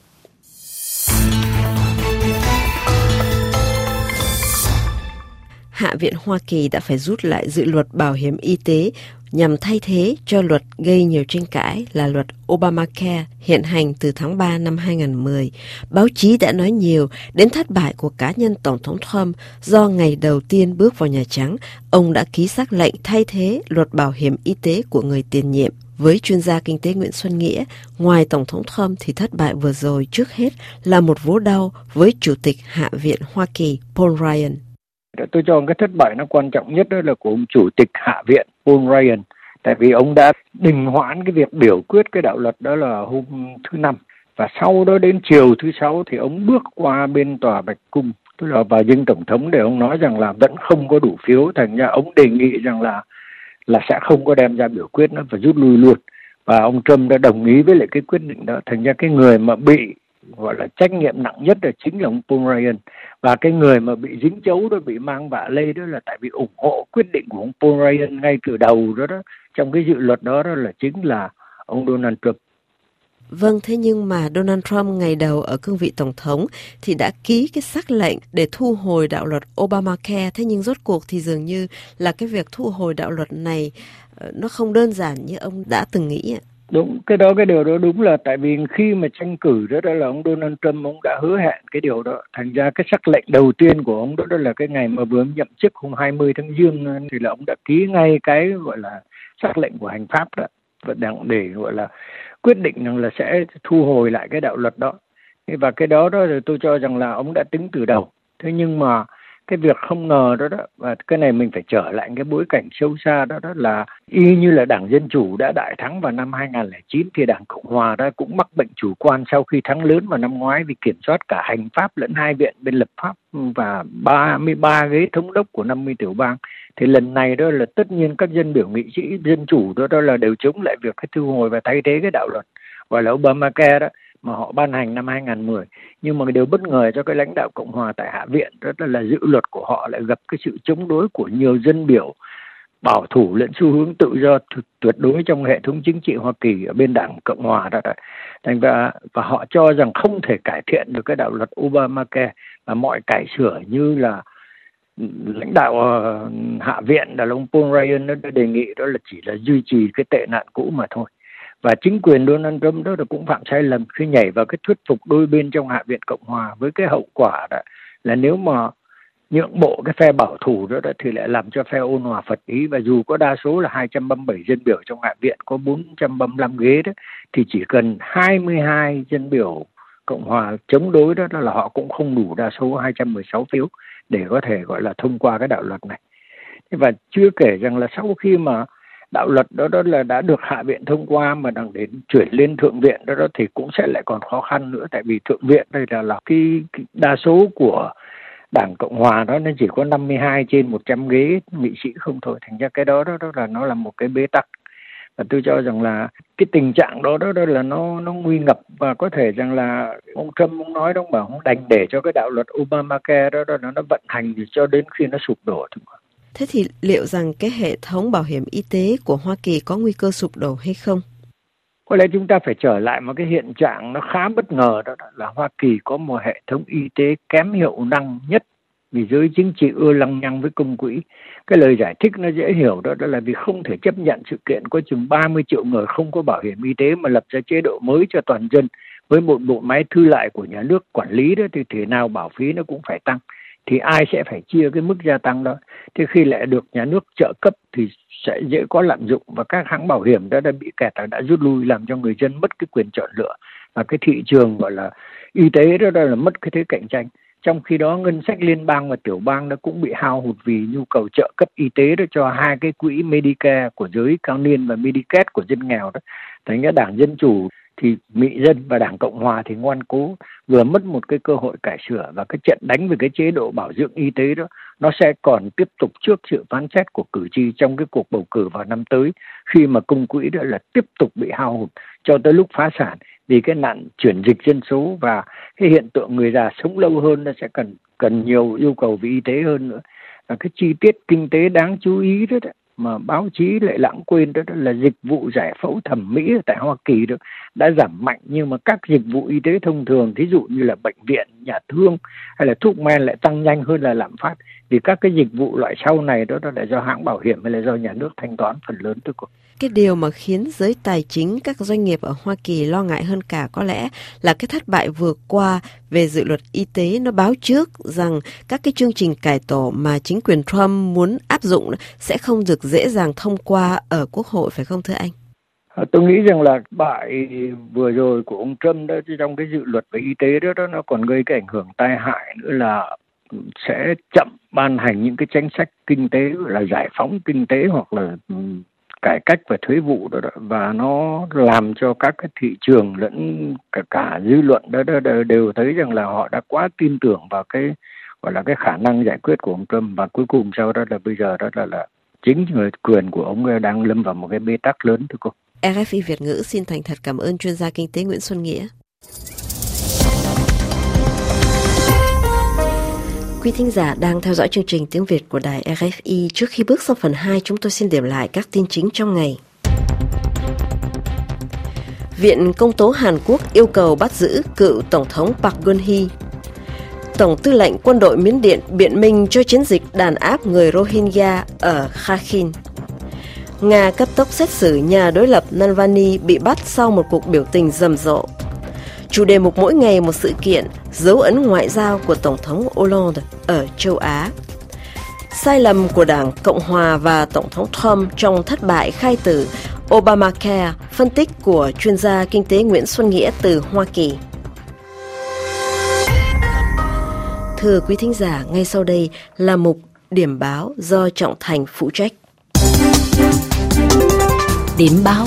Hạ viện Hoa Kỳ đã phải rút lại dự luật bảo hiểm y tế nhằm thay thế cho luật gây nhiều tranh cãi là luật Obamacare hiện hành từ tháng 3 năm 2010. Báo chí đã nói nhiều đến thất bại của cá nhân Tổng thống Trump do ngày đầu tiên bước vào Nhà Trắng, ông đã ký sắc lệnh thay thế luật bảo hiểm y tế của người tiền nhiệm. Với chuyên gia kinh tế Nguyễn Xuân Nghĩa, ngoài Tổng thống Trump thì thất bại vừa rồi trước hết là một vố đau với Chủ tịch Hạ viện Hoa Kỳ Paul Ryan. Tôi cho cái thất bại nó quan trọng nhất đó là của ông Chủ tịch Hạ viện Paul Ryan. Tại vì ông đã đình hoãn cái việc biểu quyết cái đạo luật đó là hôm thứ Năm. Và sau đó đến chiều thứ Sáu thì ông bước qua bên tòa Bạch Cung, tức là vào dinh Tổng thống để ông nói rằng là vẫn không có đủ phiếu. Thành ra ông đề nghị rằng là sẽ không có đem ra biểu quyết nữa và rút lui luôn. Và ông Trump đã đồng ý với lại cái quyết định đó. Thành ra cái người mà bị gọi là trách nhiệm nặng nhất là chính là ông Paul Ryan. Và cái người mà bị dính chấu đó, bị mang vạ lây đó là tại vì ủng hộ quyết định của ông Paul Ryan ngay từ đầu đó trong cái dự luật đó là chính là ông Donald Trump. Vâng, thế nhưng mà Donald Trump ngày đầu ở cương vị Tổng thống thì đã ký cái sắc lệnh để thu hồi đạo luật Obamacare. Thế nhưng rốt cuộc thì dường như là cái việc thu hồi đạo luật này nó không đơn giản như ông đã từng nghĩ ạ. Đúng, cái điều đó đúng, là tại vì khi mà tranh cử đó là ông Donald Trump ông đã hứa hẹn cái điều đó. Thành ra cái sắc lệnh đầu tiên của ông đó là cái ngày mà vừa nhậm chức hôm 20 tháng Giêng thì là ông đã ký ngay cái gọi là sắc lệnh của hành pháp đó, để gọi là quyết định rằng là sẽ thu hồi lại cái đạo luật đó. Và cái đó thì tôi cho rằng là ông đã tính từ đầu. Thế nhưng mà cái việc không ngờ đó, và cái này mình phải trở lại cái bối cảnh sâu xa đó là y như là Đảng Dân Chủ đã đại thắng vào năm 2009 thì Đảng Cộng Hòa đã cũng mắc bệnh chủ quan sau khi thắng lớn vào năm ngoái vì kiểm soát cả hành pháp lẫn hai viện bên lập pháp và 33 ghế thống đốc của 50 tiểu bang. Thì lần này đó là tất nhiên các dân biểu nghị sĩ Dân Chủ đó là đều chống lại việc thu hồi và thay thế cái đạo luật gọi là Obamacare đó mà họ ban hành năm 2010. Nhưng mà điều bất ngờ cho cái lãnh đạo Cộng Hòa tại Hạ viện đó là dự luật của họ lại gặp cái sự chống đối của nhiều dân biểu bảo thủ lẫn xu hướng tự do tuyệt đối trong hệ thống chính trị Hoa Kỳ ở bên Đảng Cộng Hòa đó. Thành ra và họ cho rằng không thể cải thiện được cái đạo luật Obamacare, và mọi cải sửa như là lãnh đạo Hạ viện là ông Paul Ryan đã đề nghị đó là chỉ là duy trì cái tệ nạn cũ mà thôi. Và chính quyền Donald Trump đó cũng phạm sai lầm khi nhảy vào cái thuyết phục đôi bên trong Hạ viện Cộng Hòa, với cái hậu quả đó là nếu mà nhượng bộ cái phe bảo thủ đó thì lại làm cho phe ôn hòa phật ý, và dù có đa số là 237 dân biểu trong Hạ viện có 435 ghế đó, thì chỉ cần 22 dân biểu Cộng Hòa chống đối đó là họ cũng không đủ đa số 216 phiếu để có thể gọi là thông qua cái đạo luật này. Và chưa kể rằng là sau khi mà đạo luật đó là đã được Hạ viện thông qua mà đang đến chuyển lên Thượng viện đó thì cũng sẽ lại còn khó khăn nữa, tại vì Thượng viện đây là cái đa số của Đảng Cộng Hòa đó nó chỉ có 52 trên 100 ghế nghị sĩ không thôi. Thành ra cái đó là nó là một cái bế tắc, và tôi cho rằng là cái tình trạng đó là nó nguy ngập, và có thể rằng là ông Trump ông nói đó bảo ông đành để cho cái đạo luật Obamacare đó nó vận hành cho đến khi nó sụp đổ. Thế thì liệu rằng cái hệ thống bảo hiểm y tế của Hoa Kỳ có nguy cơ sụp đổ hay không? Có lẽ chúng ta phải trở lại một cái hiện trạng nó khá bất ngờ, đó là Hoa Kỳ có một hệ thống y tế kém hiệu năng nhất vì giới chính trị ưa lăng nhăng với công quỹ. Cái lời giải thích nó dễ hiểu, đó là vì không thể chấp nhận sự kiện có chừng 30 triệu người không có bảo hiểm y tế mà lập ra chế độ mới cho toàn dân với một bộ máy thư lại của nhà nước quản lý đó, thì thế nào bảo phí nó cũng phải tăng. Thì ai sẽ phải chia cái mức gia tăng đó? Thế khi lại được nhà nước trợ cấp thì sẽ dễ có lạm dụng, và các hãng bảo hiểm đã bị kẹt đã rút lui, làm cho người dân mất cái quyền chọn lựa, và cái thị trường gọi là y tế đó là mất cái thế cạnh tranh. Trong khi đó ngân sách liên bang và tiểu bang nó cũng bị hao hụt vì nhu cầu trợ cấp y tế đó cho hai cái quỹ Medicare của giới cao niên và Medicaid của dân nghèo đó. Thành ra Đảng Dân Chủ thì mị dân và Đảng Cộng Hòa thì ngoan cố, vừa mất một cái cơ hội cải sửa, và cái trận đánh về cái chế độ bảo dưỡng y tế đó nó sẽ còn tiếp tục trước sự phán xét của cử tri trong cái cuộc bầu cử vào năm tới, khi mà công quỹ đó là tiếp tục bị hao hụt cho tới lúc phá sản vì cái nạn chuyển dịch dân số, và cái hiện tượng người già sống lâu hơn nó sẽ cần nhiều yêu cầu về y tế hơn nữa. Và cái chi tiết kinh tế đáng chú ý đó mà báo chí lại lãng quên đó là dịch vụ giải phẫu thẩm mỹ tại Hoa Kỳ đó đã giảm mạnh, nhưng mà các dịch vụ y tế thông thường, thí dụ như là bệnh viện, nhà thương hay là thuốc men lại tăng nhanh hơn là lạm phát, vì các cái dịch vụ loại sau này đó là do hãng bảo hiểm hay là do nhà nước thanh toán phần lớn thôi. Cái điều mà khiến giới tài chính các doanh nghiệp ở Hoa Kỳ lo ngại hơn cả có lẽ là cái thất bại vừa qua về dự luật y tế. Nó báo trước rằng các cái chương trình cải tổ mà chính quyền Trump muốn áp dụng sẽ không được dễ dàng thông qua ở Quốc hội, phải không thưa anh? Tôi nghĩ rằng là bại vừa rồi của ông Trump đó trong cái dự luật về y tế đó nó còn gây cái ảnh hưởng tai hại nữa, là sẽ chậm ban hành những cái chính sách kinh tế là giải phóng kinh tế hoặc là cải cách về thuế vụ đó, và nó làm cho các cái thị trường lẫn cả dư luận đó đều thấy rằng là họ đã quá tin tưởng vào cái gọi là cái khả năng giải quyết của ông Trump, và cuối cùng sau đó là bây giờ đó là chính người quyền của ông đang lâm vào một cái bế tắc lớn thưa cô. RFI Việt ngữ xin thành thật cảm ơn chuyên gia kinh tế Nguyễn Xuân Nghĩa. Quý thính giả đang theo dõi chương trình tiếng Việt của đài RFI. Trước khi bước sang phần 2, chúng tôi xin điểm lại các tin chính trong ngày. Viện Công tố Hàn Quốc yêu cầu bắt giữ cựu Tổng thống Park Geun-hye. Tổng tư lệnh quân đội Miến Điện biện minh cho chiến dịch đàn áp người Rohingya ở Rakhine. Nga cấp tốc xét xử nhà đối lập Navalny bị bắt sau một cuộc biểu tình rầm rộ. Chủ đề mục mỗi ngày một sự kiện, dấu ấn ngoại giao của Tổng thống Hollande ở châu Á. Sai lầm của Đảng Cộng Hòa và Tổng thống Trump trong thất bại khai tử Obamacare, phân tích của chuyên gia kinh tế Nguyễn Xuân Nghĩa từ Hoa Kỳ. Thưa quý thính giả, ngay sau đây là mục Điểm báo do Trọng Thành phụ trách. Điểm báo.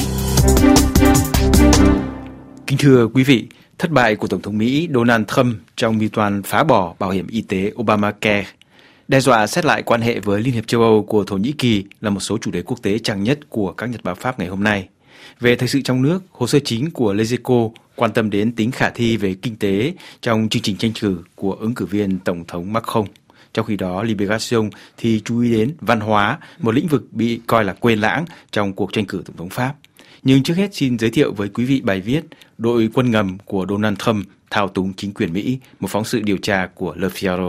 Kính thưa quý vị, thất bại của Tổng thống Mỹ Donald Trump trong mưu toan phá bỏ bảo hiểm y tế Obamacare, đe dọa xét lại quan hệ với Liên hiệp châu Âu của Thổ Nhĩ Kỳ là một số chủ đề quốc tế trang nhất của các nhật báo Pháp ngày hôm nay. Về thời sự trong nước, hồ sơ chính của Lezeco quan tâm đến tính khả thi về kinh tế trong chương trình tranh cử của ứng cử viên Tổng thống Macron. Trong khi đó, Libération thì chú ý đến văn hóa, một lĩnh vực bị coi là quên lãng trong cuộc tranh cử Tổng thống Pháp. Nhưng trước hết xin giới thiệu với quý vị bài viết Đội quân ngầm của Donald Trump thao túng chính quyền Mỹ, một phóng sự điều tra của Le Figaro.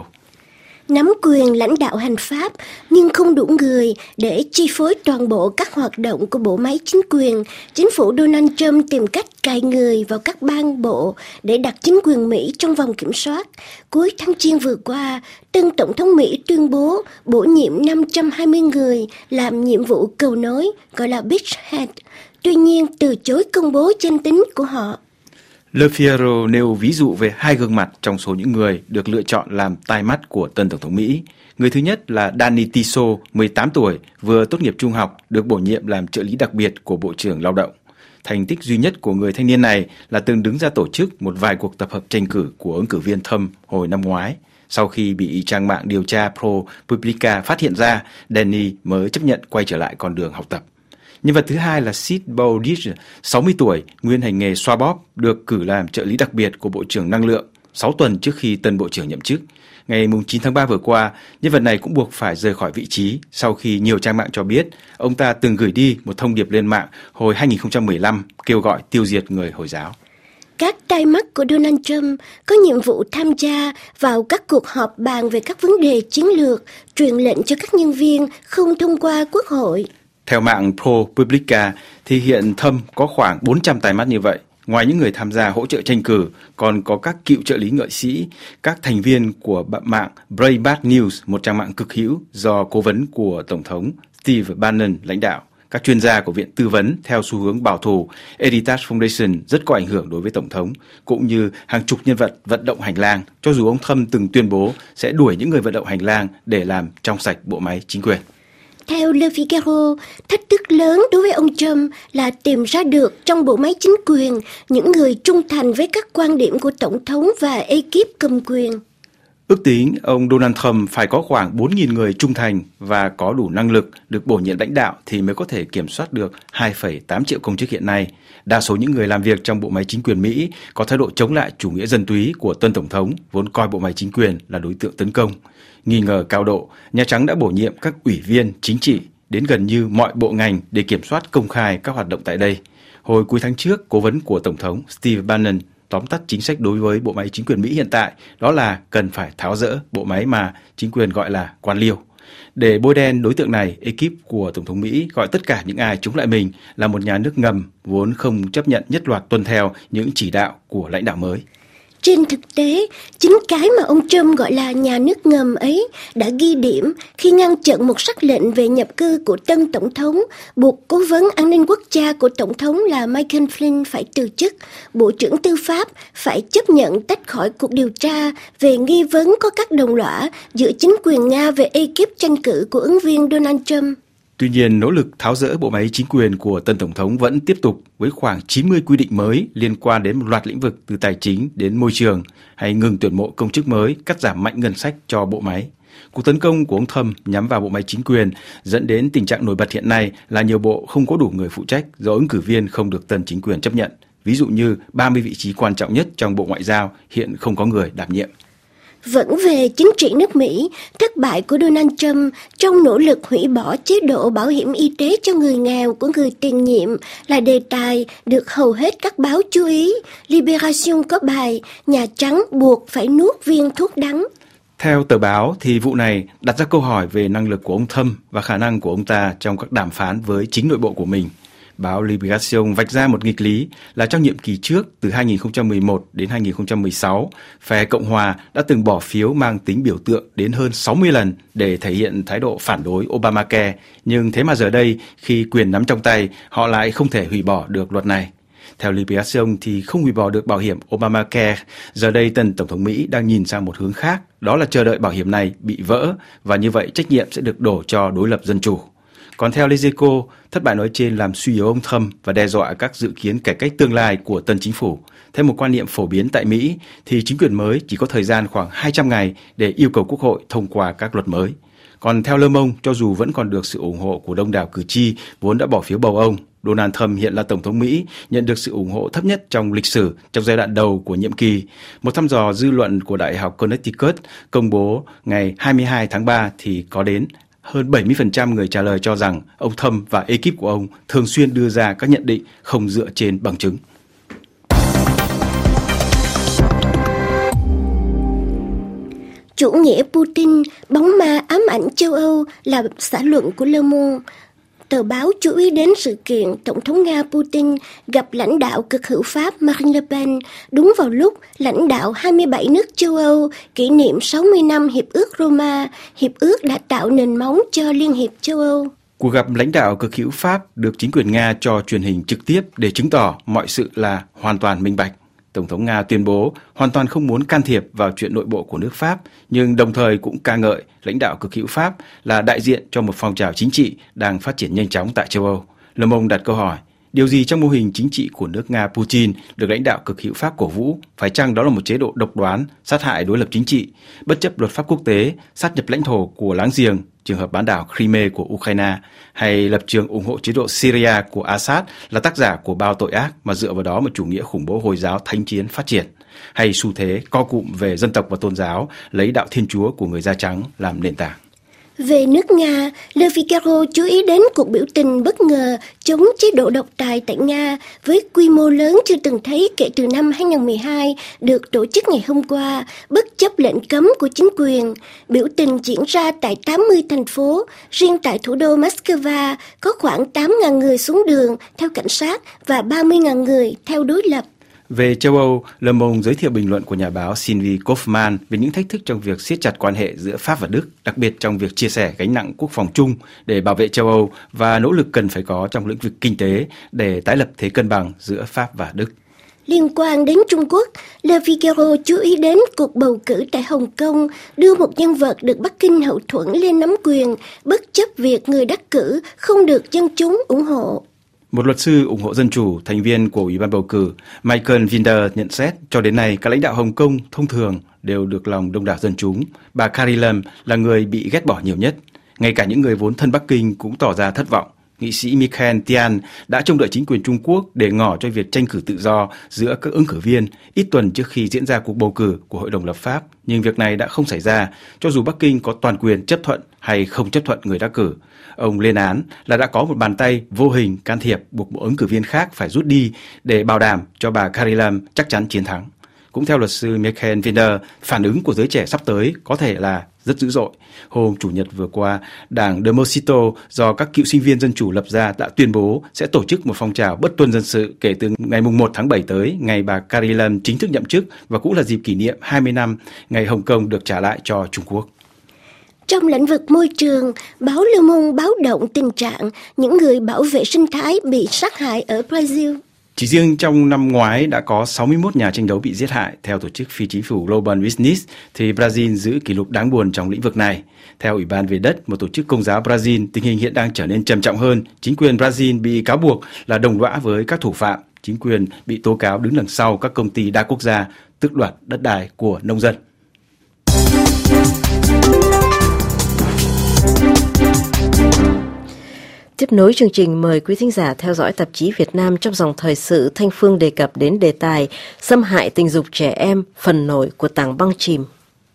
Nắm quyền lãnh đạo hành pháp nhưng không đủ người để chi phối toàn bộ các hoạt động của bộ máy chính quyền, chính phủ Donald Trump tìm cách cài người vào các ban bộ để đặt chính quyền Mỹ trong vòng kiểm soát. Cuối tháng Giêng vừa qua, tân Tổng thống Mỹ tuyên bố bổ nhiệm 520 người làm nhiệm vụ cầu nối gọi là Beachhead, tuy nhiên từ chối công bố danh tính của họ. Le Figaro nêu ví dụ về hai gương mặt trong số những người được lựa chọn làm tai mắt của tân Tổng thống Mỹ. Người thứ nhất là Danny Tissot, 18 tuổi, vừa tốt nghiệp trung học, được bổ nhiệm làm trợ lý đặc biệt của Bộ trưởng Lao động. Thành tích duy nhất của người thanh niên này là từng đứng ra tổ chức một vài cuộc tập hợp tranh cử của ứng cử viên Trump hồi năm ngoái. Sau khi bị trang mạng điều tra ProPublica phát hiện ra, Danny mới chấp nhận quay trở lại con đường học tập. Nhân vật thứ hai là Sid Bowditch, 60 tuổi, nguyên hành nghề xoa bóp, được cử làm trợ lý đặc biệt của Bộ trưởng Năng lượng 6 tuần trước khi tân Bộ trưởng nhậm chức. Ngày 9 tháng 3 vừa qua, nhân vật này cũng buộc phải rời khỏi vị trí sau khi nhiều trang mạng cho biết ông ta từng gửi đi một thông điệp lên mạng hồi 2015 kêu gọi tiêu diệt người Hồi giáo. Các tai mắt của Donald Trump có nhiệm vụ tham gia vào các cuộc họp bàn về các vấn đề chiến lược, truyền lệnh cho các nhân viên không thông qua Quốc hội. Theo mạng ProPublica thì hiện Trump có khoảng 400 tai mắt như vậy. Ngoài những người tham gia hỗ trợ tranh cử, còn có các cựu trợ lý nghị sĩ, các thành viên của mạng Breitbart News, một trang mạng cực hữu do cố vấn của Tổng thống Steve Bannon lãnh đạo. Các chuyên gia của Viện Tư vấn theo xu hướng bảo thủ Heritage Foundation rất có ảnh hưởng đối với Tổng thống, cũng như hàng chục nhân vật vận động hành lang, cho dù ông Trump từng tuyên bố sẽ đuổi những người vận động hành lang để làm trong sạch bộ máy chính quyền. Theo Le Figaro, thách thức lớn đối với ông Trump là tìm ra được trong bộ máy chính quyền những người trung thành với các quan điểm của Tổng thống và ekip cầm quyền. Ước tính ông Donald Trump phải có khoảng 4.000 người trung thành và có đủ năng lực được bổ nhiệm lãnh đạo thì mới có thể kiểm soát được 2,8 triệu công chức hiện nay. Đa số những người làm việc trong bộ máy chính quyền Mỹ có thái độ chống lại chủ nghĩa dân túy của tân Tổng thống, vốn coi bộ máy chính quyền là đối tượng tấn công. Nghi ngờ cao độ, Nhà Trắng đã bổ nhiệm các ủy viên chính trị đến gần như mọi bộ ngành để kiểm soát công khai các hoạt động tại đây. Hồi cuối tháng trước, cố vấn của Tổng thống Steve Bannon tóm tắt chính sách đối với bộ máy chính quyền Mỹ hiện tại, đó là cần phải tháo dỡ bộ máy mà chính quyền gọi là quan liêu. Để bôi đen đối tượng này, ekip của Tổng thống Mỹ gọi tất cả những ai chống lại mình là một nhà nước ngầm, vốn không chấp nhận nhất loạt tuân theo những chỉ đạo của lãnh đạo mới. Trên thực tế, chính cái mà ông Trump gọi là nhà nước ngầm ấy đã ghi điểm khi ngăn chặn một sắc lệnh về nhập cư của tân Tổng thống, buộc cố vấn an ninh quốc gia của Tổng thống là Michael Flynn phải từ chức, Bộ trưởng Tư pháp phải chấp nhận tách khỏi cuộc điều tra về nghi vấn có các đồng lõa giữa chính quyền Nga về ekip tranh cử của ứng viên Donald Trump. Tuy nhiên, nỗ lực tháo dỡ bộ máy chính quyền của tân Tổng thống vẫn tiếp tục với khoảng 90 quy định mới liên quan đến một loạt lĩnh vực từ tài chính đến môi trường, hay ngừng tuyển mộ công chức mới, cắt giảm mạnh ngân sách cho bộ máy. Cuộc tấn công của ông Trump nhắm vào bộ máy chính quyền dẫn đến tình trạng nổi bật hiện nay là nhiều bộ không có đủ người phụ trách do ứng cử viên không được tân chính quyền chấp nhận. Ví dụ như 30 vị trí quan trọng nhất trong Bộ Ngoại giao hiện không có người đảm nhiệm. Vẫn về chính trị nước Mỹ, thất bại của Donald Trump trong nỗ lực hủy bỏ chế độ bảo hiểm y tế cho người nghèo của người tiền nhiệm là đề tài được hầu hết các báo chú ý. Libération có bài Nhà Trắng buộc phải nuốt viên thuốc đắng. Theo tờ báo thì vụ này đặt ra câu hỏi về năng lực của ông Trump và khả năng của ông ta trong các đàm phán với chính nội bộ của mình. Báo Libération vạch ra một nghịch lý là trong nhiệm kỳ trước từ 2011 đến 2016, phe Cộng hòa đã từng bỏ phiếu mang tính biểu tượng đến hơn 60 lần để thể hiện thái độ phản đối Obamacare, nhưng thế mà giờ đây khi quyền nắm trong tay, họ lại không thể hủy bỏ được luật này. Theo Libération thì không hủy bỏ được bảo hiểm Obamacare, giờ đây tân Tổng thống Mỹ đang nhìn sang một hướng khác, đó là chờ đợi bảo hiểm này bị vỡ và như vậy trách nhiệm sẽ được đổ cho đối lập dân chủ. Còn theo Les Echos, thất bại nói trên làm suy yếu ông Trump và đe dọa các dự kiến cải cách tương lai của tân chính phủ. Theo một quan niệm phổ biến tại Mỹ, thì chính quyền mới chỉ có thời gian khoảng 200 ngày để yêu cầu Quốc hội thông qua các luật mới. Còn theo Le Monde, cho dù vẫn còn được sự ủng hộ của đông đảo cử tri vốn đã bỏ phiếu bầu ông, Donald Trump hiện là Tổng thống Mỹ nhận được sự ủng hộ thấp nhất trong lịch sử trong giai đoạn đầu của nhiệm kỳ. Một thăm dò dư luận của Đại học Connecticut công bố ngày 22 tháng 3 thì có đến hơn 70% người trả lời cho rằng ông Trump và ekip của ông thường xuyên đưa ra các nhận định không dựa trên bằng chứng. Chủ nghĩa Putin, bóng ma ám ảnh châu Âu là xã luận của Le Monde. Tờ báo chú ý đến sự kiện Tổng thống Nga Putin gặp lãnh đạo cực hữu Pháp Marine Le Pen đúng vào lúc lãnh đạo 27 nước châu Âu kỷ niệm 60 năm Hiệp ước Roma, hiệp ước đã tạo nền móng cho Liên hiệp châu Âu. Cuộc gặp lãnh đạo cực hữu Pháp được chính quyền Nga cho truyền hình trực tiếp để chứng tỏ mọi sự là hoàn toàn minh bạch. Tổng thống Nga tuyên bố hoàn toàn không muốn can thiệp vào chuyện nội bộ của nước Pháp, nhưng đồng thời cũng ca ngợi lãnh đạo cực hữu Pháp là đại diện cho một phong trào chính trị đang phát triển nhanh chóng tại châu Âu. Le Monde đặt câu hỏi, điều gì trong mô hình chính trị của nước Nga Putin được lãnh đạo cực hữu Pháp cổ vũ? Phải chăng đó là một chế độ độc đoán, sát hại đối lập chính trị, bất chấp luật pháp quốc tế, sát nhập lãnh thổ của láng giềng, trường hợp bán đảo Crimea của Ukraine, hay lập trường ủng hộ chế độ Syria của Assad là tác giả của bao tội ác mà dựa vào đó một chủ nghĩa khủng bố Hồi giáo thánh chiến phát triển, hay xu thế co cụm về dân tộc và tôn giáo lấy đạo Thiên Chúa của người da trắng làm nền tảng. Về nước Nga, Le Figaro chú ý đến cuộc biểu tình bất ngờ chống chế độ độc tài tại Nga với quy mô lớn chưa từng thấy kể từ năm 2012 được tổ chức ngày hôm qua, bất chấp lệnh cấm của chính quyền. Biểu tình diễn ra tại 80 thành phố, riêng tại thủ đô Moscow có khoảng 8.000 người xuống đường theo cảnh sát và 30.000 người theo đối lập. Về châu Âu, Le Monde giới thiệu bình luận của nhà báo Sylvie Kaufmann về những thách thức trong việc siết chặt quan hệ giữa Pháp và Đức, đặc biệt trong việc chia sẻ gánh nặng quốc phòng chung để bảo vệ châu Âu và nỗ lực cần phải có trong lĩnh vực kinh tế để tái lập thế cân bằng giữa Pháp và Đức. Liên quan đến Trung Quốc, Le Figaro chú ý đến cuộc bầu cử tại Hồng Kông đưa một nhân vật được Bắc Kinh hậu thuẫn lên nắm quyền, bất chấp việc người đắc cử không được dân chúng ủng hộ. Một luật sư ủng hộ dân chủ, thành viên của Ủy ban bầu cử, Michael Winder nhận xét cho đến nay các lãnh đạo Hồng Kông thông thường đều được lòng đông đảo dân chúng. Bà Carrie Lam là người bị ghét bỏ nhiều nhất. Ngay cả những người vốn thân Bắc Kinh cũng tỏ ra thất vọng. Nghị sĩ Michael Tian đã trông đợi chính quyền Trung Quốc để ngỏ cho việc tranh cử tự do giữa các ứng cử viên ít tuần trước khi diễn ra cuộc bầu cử của Hội đồng lập pháp. Nhưng việc này đã không xảy ra, cho dù Bắc Kinh có toàn quyền chấp thuận hay không chấp thuận người đắc cử. Ông lên án là đã có một bàn tay vô hình can thiệp buộc một ứng cử viên khác phải rút đi để bảo đảm cho bà Carrie Lam chắc chắn chiến thắng. Cũng theo luật sư Michael Winder, phản ứng của giới trẻ sắp tới có thể là rất dữ dội. Hôm Chủ nhật vừa qua, đảng Democito do các cựu sinh viên dân chủ lập ra đã tuyên bố sẽ tổ chức một phong trào bất tuân dân sự kể từ ngày 1 tháng 7 tới, ngày bà Carrie Lam chính thức nhậm chức và cũng là dịp kỷ niệm 20 năm ngày Hồng Kông được trả lại cho Trung Quốc. Trong lĩnh vực môi trường, báo Le Monde báo động tình trạng những người bảo vệ sinh thái bị sát hại ở Brazil. Chỉ riêng trong năm ngoái đã có 61 nhà tranh đấu bị giết hại. Theo tổ chức phi chính phủ Global Witness, thì Brazil giữ kỷ lục đáng buồn trong lĩnh vực này. Theo Ủy ban về đất, một tổ chức công giáo Brazil, tình hình hiện đang trở nên trầm trọng hơn. Chính quyền Brazil bị cáo buộc là đồng lõa với các thủ phạm. Chính quyền bị tố cáo đứng đằng sau các công ty đa quốc gia, tước đoạt đất đai của nông dân. Tiếp nối chương trình, mời quý thính giả theo dõi tạp chí Việt Nam trong dòng thời sự. Thanh Phương đề cập đến đề tài xâm hại tình dục trẻ em, phần nổi của tảng băng chìm.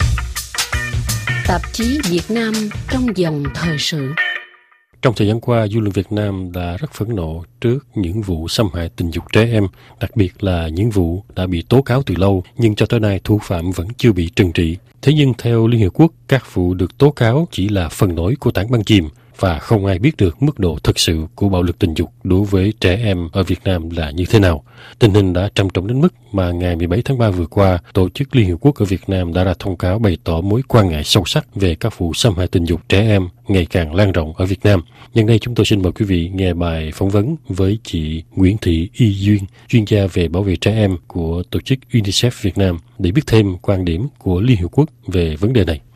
Tạp chí Việt Nam trong dòng thời sự. Trong thời gian qua, dư luận Việt Nam đã rất phẫn nộ trước những vụ xâm hại tình dục trẻ em, đặc biệt là những vụ đã bị tố cáo từ lâu nhưng cho tới nay thủ phạm vẫn chưa bị trừng trị. Thế nhưng theo Liên Hiệp Quốc, các vụ được tố cáo chỉ là phần nổi của tảng băng chìm và không ai biết được mức độ thực sự của bạo lực tình dục đối với trẻ em ở Việt Nam là như thế nào. Tình hình đã trầm trọng đến mức mà ngày 17 tháng 3 vừa qua, Tổ chức Liên Hiệp Quốc ở Việt Nam đã ra thông cáo bày tỏ mối quan ngại sâu sắc về các vụ xâm hại tình dục trẻ em ngày càng lan rộng ở Việt Nam. Nhân đây chúng tôi xin mời quý vị nghe bài phỏng vấn với chị Nguyễn Thị Y Duyên, chuyên gia về bảo vệ trẻ em của Tổ chức UNICEF Việt Nam để biết thêm quan điểm của Liên Hiệp Quốc về vấn đề này.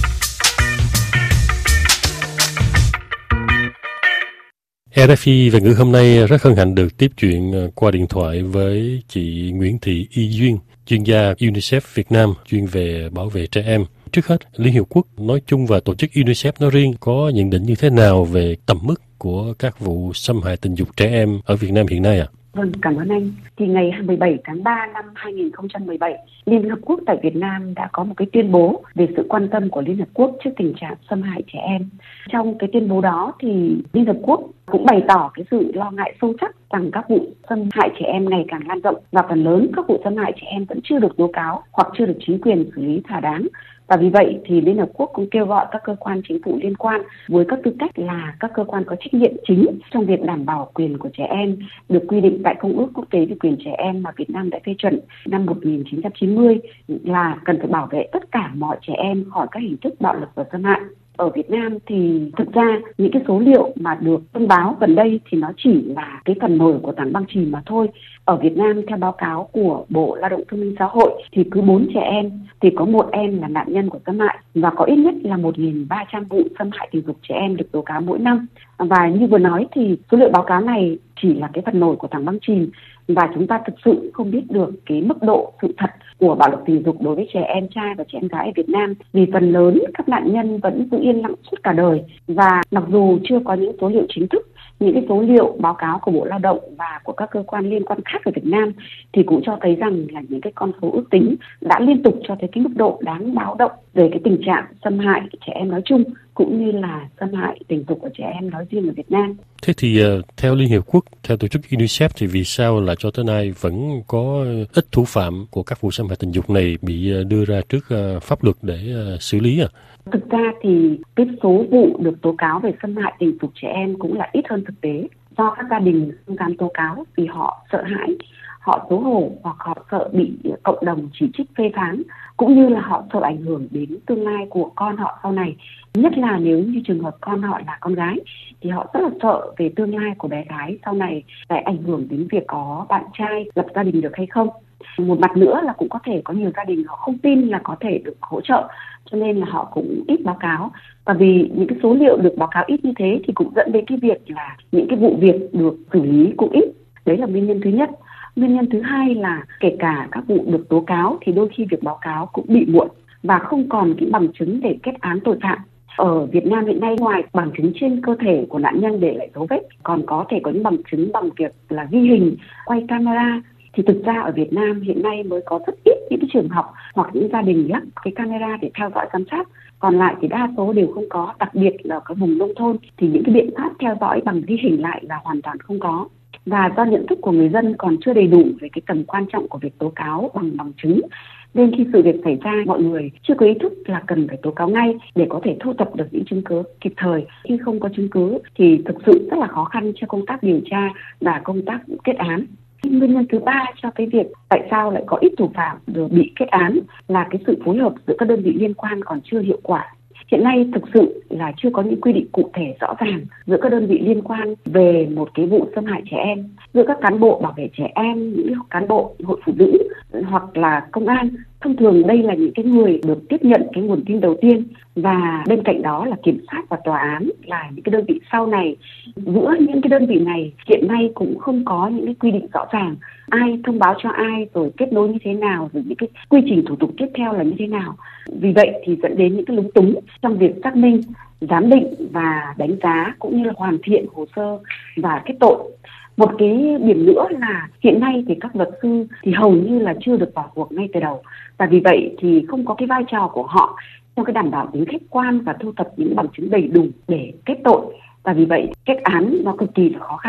RFI về ngữ hôm nay rất hân hạnh được tiếp chuyện qua điện thoại với chị Nguyễn Thị Y Duyên, chuyên gia UNICEF Việt Nam chuyên về bảo vệ trẻ em. Trước hết, Liên Hiệp Quốc nói chung và tổ chức UNICEF nói riêng có nhận định như thế nào về tầm mức của các vụ xâm hại tình dục trẻ em ở Việt Nam hiện nay ạ? Vâng, cảm ơn anh. Thì ngày 17 tháng 3 năm 2017, Liên Hợp Quốc tại Việt Nam đã có một cái tuyên bố về sự quan tâm của Liên Hợp Quốc trước tình trạng xâm hại trẻ em. Trong cái tuyên bố đó thì Liên Hợp Quốc cũng bày tỏ cái sự lo ngại sâu sắc rằng các vụ xâm hại trẻ em ngày càng lan rộng và phần lớn các vụ xâm hại trẻ em vẫn chưa được tố cáo hoặc chưa được chính quyền xử lý thỏa đáng. Và vì vậy thì Liên Hợp Quốc cũng kêu gọi các cơ quan chính phủ liên quan với các tư cách là các cơ quan có trách nhiệm chính trong việc đảm bảo quyền của trẻ em được quy định tại Công ước Quốc tế về quyền trẻ em mà Việt Nam đã phê chuẩn năm 1990 là cần phải bảo vệ tất cả mọi trẻ em khỏi các hình thức bạo lực và xâm hại. Ở Việt Nam thì thực ra những cái số liệu mà được thông báo gần đây thì nó chỉ là cái phần nổi của tảng băng chìm mà thôi. Ở Việt Nam theo báo cáo của Bộ Lao động Thương binh Xã hội thì cứ 4 trẻ em thì có 1 em là nạn nhân của xâm hại và có ít nhất là 1.300 vụ xâm hại tình dục trẻ em được tố cáo mỗi năm. Và như vừa nói thì số liệu báo cáo này chỉ là cái phần nổi của tảng băng chìm và chúng ta thực sự không biết được cái mức độ sự thật của bạo lực tình dục đối với trẻ em trai và trẻ em gái ở Việt Nam, vì phần lớn các nạn nhân vẫn giữ yên lặng suốt cả đời. Và mặc dù chưa có những số liệu chính thức, những cái số liệu báo cáo của Bộ Lao động và của các cơ quan liên quan khác ở Việt Nam thì cũng cho thấy rằng là những cái con số ước tính đã liên tục cho thấy cái mức độ đáng báo động về cái tình trạng xâm hại trẻ em nói chung cũng như là xâm hại tình dục của trẻ em nói riêng ở Việt Nam. Thế thì theo Liên Hiệp Quốc, theo tổ chức UNICEF thì vì sao là cho tới nay vẫn có ít thủ phạm của các vụ xâm hại tình dục này bị đưa ra trước pháp luật để xử lý à? Thực ra thì cái số vụ được tố cáo về xâm hại tình dục trẻ em cũng là ít hơn thực tế, do các gia đình không dám tố cáo vì họ sợ hãi, họ xấu hổ hoặc họ sợ bị cộng đồng chỉ trích phê phán, cũng như là họ sợ ảnh hưởng đến tương lai của con họ sau này. Nhất là nếu như trường hợp con họ là con gái thì họ rất là sợ về tương lai của bé gái sau này sẽ ảnh hưởng đến việc có bạn trai lập gia đình được hay không. Một mặt nữa là cũng có thể có nhiều gia đình họ không tin là có thể được hỗ trợ, cho nên là họ cũng ít báo cáo. Và vì những cái số liệu được báo cáo ít như thế thì cũng dẫn đến cái việc là những cái vụ việc được xử lý cũng ít. Đấy là nguyên nhân thứ nhất. Nguyên nhân thứ hai là kể cả các vụ được tố cáo thì đôi khi việc báo cáo cũng bị muộn và không còn cái bằng chứng để kết án tội phạm. Ở Việt Nam hiện nay ngoài bằng chứng trên cơ thể của nạn nhân để lại dấu vết, còn có thể có những bằng chứng bằng việc là ghi hình, quay camera. Thì thực ra ở Việt Nam hiện nay mới có rất ít những cái trường học hoặc những gia đình lắp cái camera để theo dõi giám sát. Còn lại thì đa số đều không có, đặc biệt là ở các vùng nông thôn thì những cái biện pháp theo dõi bằng ghi hình lại là hoàn toàn không có. Và do nhận thức của người dân còn chưa đầy đủ về cái tầm quan trọng của việc tố cáo bằng chứng, nên khi sự việc xảy ra mọi người chưa có ý thức là cần phải tố cáo ngay để có thể thu thập được những chứng cứ kịp thời. Khi không có chứng cứ thì thực sự rất là khó khăn cho công tác điều tra và công tác kết án. Nguyên nhân thứ ba cho cái việc tại sao lại có ít thủ phạm được bị kết án là cái sự phối hợp giữa các đơn vị liên quan còn chưa hiệu quả. Hiện nay thực sự là chưa có những quy định cụ thể rõ ràng giữa các đơn vị liên quan về một cái vụ xâm hại trẻ em, giữa các cán bộ bảo vệ trẻ em, những cán bộ hội phụ nữ hoặc là công an. Thông thường đây là những cái người được tiếp nhận cái nguồn tin đầu tiên, và bên cạnh đó là kiểm sát và tòa án là những cái đơn vị sau này. Giữa những cái đơn vị này hiện nay cũng không có những cái quy định rõ ràng ai thông báo cho ai, rồi kết nối như thế nào, rồi những cái quy trình thủ tục tiếp theo là như thế nào. Vì vậy thì dẫn đến những cái lúng túng trong việc xác minh, giám định và đánh giá cũng như là hoàn thiện hồ sơ và kết tội. Một cái điểm nữa là hiện nay thì các luật sư thì hầu như là chưa được vào cuộc ngay từ đầu, và vì vậy thì không có cái vai trò của họ trong cái đảm bảo tính khách quan và thu thập những bằng chứng đầy đủ để kết tội, và vì vậy kết án nó cực kỳ là khó khăn.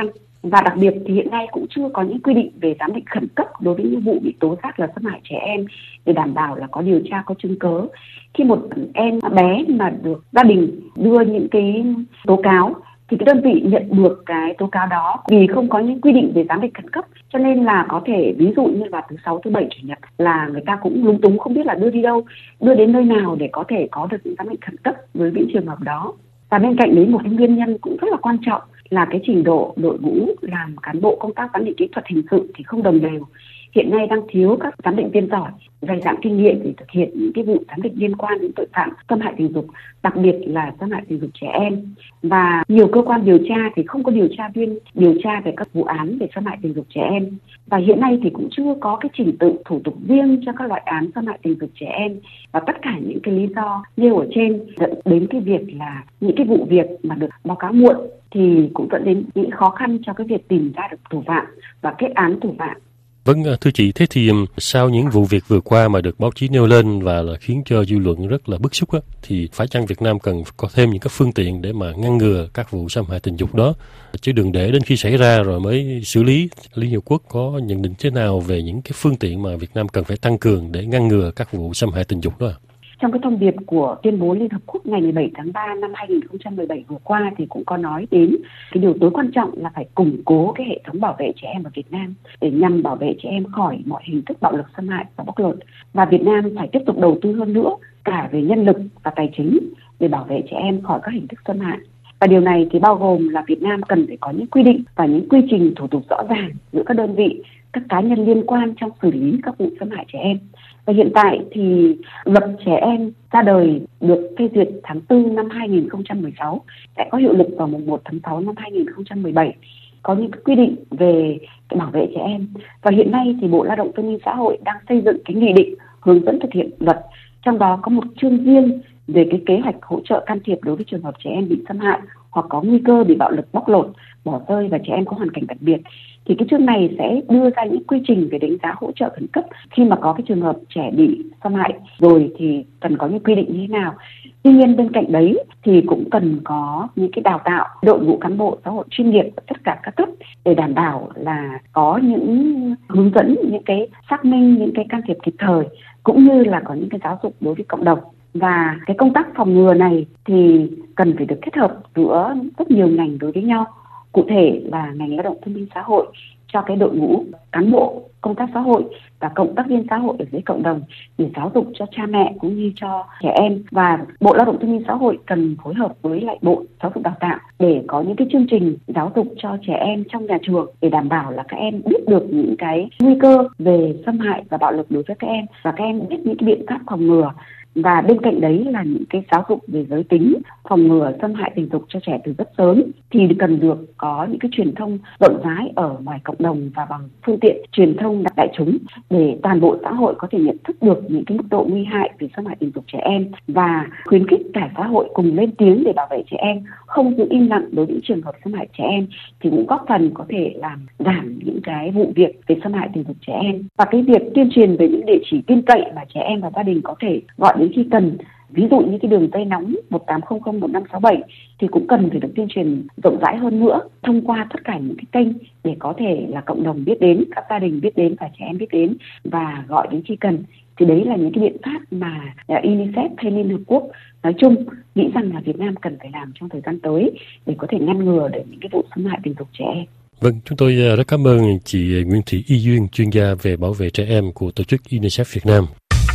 Và đặc biệt thì hiện nay cũng chưa có những quy định về giám định khẩn cấp đối với những vụ bị tố giác là xâm hại trẻ em để đảm bảo là có điều tra, có chứng cớ. Khi một em bé mà được gia đình đưa những cái tố cáo thì cái đơn vị nhận được cái tố cáo đó vì không có những quy định về giám định khẩn cấp, cho nên là có thể ví dụ như là thứ 6, thứ 7, chủ nhật là người ta cũng lúng túng không biết là đưa đi đâu, đưa đến nơi nào để có thể có được những giám định khẩn cấp với những trường hợp đó. Và bên cạnh đấy một cái nguyên nhân cũng rất là quan trọng là cái trình độ đội ngũ làm cán bộ công tác giám định kỹ thuật hình sự thì không đồng đều. Hiện nay đang thiếu các giám định viên giỏi, dày dặn kinh nghiệm để thực hiện những cái vụ giám định liên quan đến tội phạm xâm hại tình dục, đặc biệt là xâm hại tình dục trẻ em. Và nhiều cơ quan điều tra thì không có điều tra viên điều tra về các vụ án về xâm hại tình dục trẻ em. Và hiện nay thì cũng chưa có cái trình tự thủ tục riêng cho các loại án xâm hại tình dục trẻ em. Và tất cả những cái lý do nêu ở trên dẫn đến cái việc là những cái vụ việc mà được báo cáo muộn thì cũng dẫn đến những khó khăn cho cái việc tìm ra được thủ phạm và kết án thủ phạm. Vâng, thưa chị, thế thì sau những vụ việc vừa qua mà được báo chí nêu lên và là khiến cho dư luận rất là bức xúc á, thì phải chăng Việt Nam cần có thêm những cái phương tiện để mà ngăn ngừa các vụ xâm hại tình dục đó, chứ đừng để đến khi xảy ra rồi mới xử lý. Liên Hiệp Quốc có nhận định thế nào về những cái phương tiện mà Việt Nam cần phải tăng cường để ngăn ngừa các vụ xâm hại tình dục đó? Trong cái thông điệp của tuyên bố Liên Hợp Quốc ngày 17 tháng 3 năm 2017 vừa qua thì cũng có nói đến cái điều tối quan trọng là phải củng cố cái hệ thống bảo vệ trẻ em ở Việt Nam để nhằm bảo vệ trẻ em khỏi mọi hình thức bạo lực xâm hại và bóc lột. Và Việt Nam phải tiếp tục đầu tư hơn nữa cả về nhân lực và tài chính để bảo vệ trẻ em khỏi các hình thức xâm hại. Và điều này thì bao gồm là Việt Nam cần phải có những quy định và những quy trình thủ tục rõ ràng giữa các đơn vị, các cá nhân liên quan trong xử lý các vụ xâm hại trẻ em. Và hiện tại thì luật trẻ em ra đời được phê duyệt tháng 4 năm 2016 sẽ có hiệu lực vào mùng 1 tháng 6 năm 2017. Có những quy định về bảo vệ trẻ em. Và hiện nay thì Bộ Lao động Thương binh Xã hội đang xây dựng cái nghị định hướng dẫn thực hiện luật. Trong đó có một chương riêng về cái kế hoạch hỗ trợ can thiệp đối với trường hợp trẻ em bị xâm hại hoặc có nguy cơ bị bạo lực bóc lột, bỏ rơi và trẻ em có hoàn cảnh đặc biệt. Thì cái chương này sẽ đưa ra những quy trình về đánh giá hỗ trợ khẩn cấp khi mà có cái trường hợp trẻ bị xâm hại rồi thì cần có những quy định như thế nào. Tuy nhiên bên cạnh đấy thì cũng cần có những cái đào tạo đội ngũ cán bộ xã hội chuyên nghiệp ở tất cả các cấp để đảm bảo là có những hướng dẫn, những cái xác minh, những cái can thiệp kịp thời cũng như là có những cái giáo dục đối với cộng đồng. Và cái công tác phòng ngừa này thì cần phải được kết hợp giữa rất nhiều ngành đối với nhau. Cụ thể là ngành lao động thương binh xã hội cho cái đội ngũ cán bộ công tác xã hội và cộng tác viên xã hội ở dưới cộng đồng để giáo dục cho cha mẹ cũng như cho trẻ em. Và Bộ Lao động Thương binh Xã hội cần phối hợp với lại Bộ Giáo dục Đào tạo để có những cái chương trình giáo dục cho trẻ em trong nhà trường để đảm bảo là các em biết được những cái nguy cơ về xâm hại và bạo lực đối với các em và các em biết những cái biện pháp phòng ngừa. Và bên cạnh đấy là những cái giáo dục về giới tính, phòng ngừa xâm hại tình dục cho trẻ từ rất sớm thì cần được có những cái truyền thông rộng rãi ở ngoài cộng đồng và bằng phương tiện truyền thông đại chúng để toàn bộ xã hội có thể nhận thức được những cái mức độ nguy hại về xâm hại tình dục trẻ em và khuyến khích cả xã hội cùng lên tiếng để bảo vệ trẻ em, không giữ im lặng đối với những trường hợp xâm hại trẻ em thì cũng góp phần có thể làm giảm những cái vụ việc về xâm hại tình dục trẻ em. Và cái việc tuyên truyền về những địa chỉ tin cậy mà trẻ em và gia đình có thể gọi đến khi cần, ví dụ như cái đường dây nóng 18001567 thì cũng cần phải được tuyên truyền rộng rãi hơn nữa thông qua tất cả những cái kênh để có thể là cộng đồng biết đến, các gia đình biết đến và trẻ em biết đến và gọi đến khi cần. Thì đấy là những cái biện pháp mà UNICEF hay Liên Hợp Quốc nói chung nghĩ rằng là Việt Nam cần phải làm trong thời gian tới để có thể ngăn ngừa được những cái vụ xâm hại tình dục trẻ em. Vâng, chúng tôi rất cảm ơn chị Nguyễn Thị Y Duyên, chuyên gia về bảo vệ trẻ em của tổ chức UNICEF Việt Nam.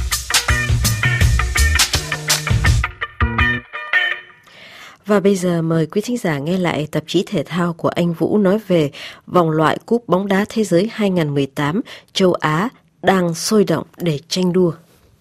Và bây giờ mời quý thính giả nghe lại tạp chí thể thao của anh Vũ nói về vòng loại Cúp bóng đá thế giới 2018 châu Á đang sôi động để tranh đua.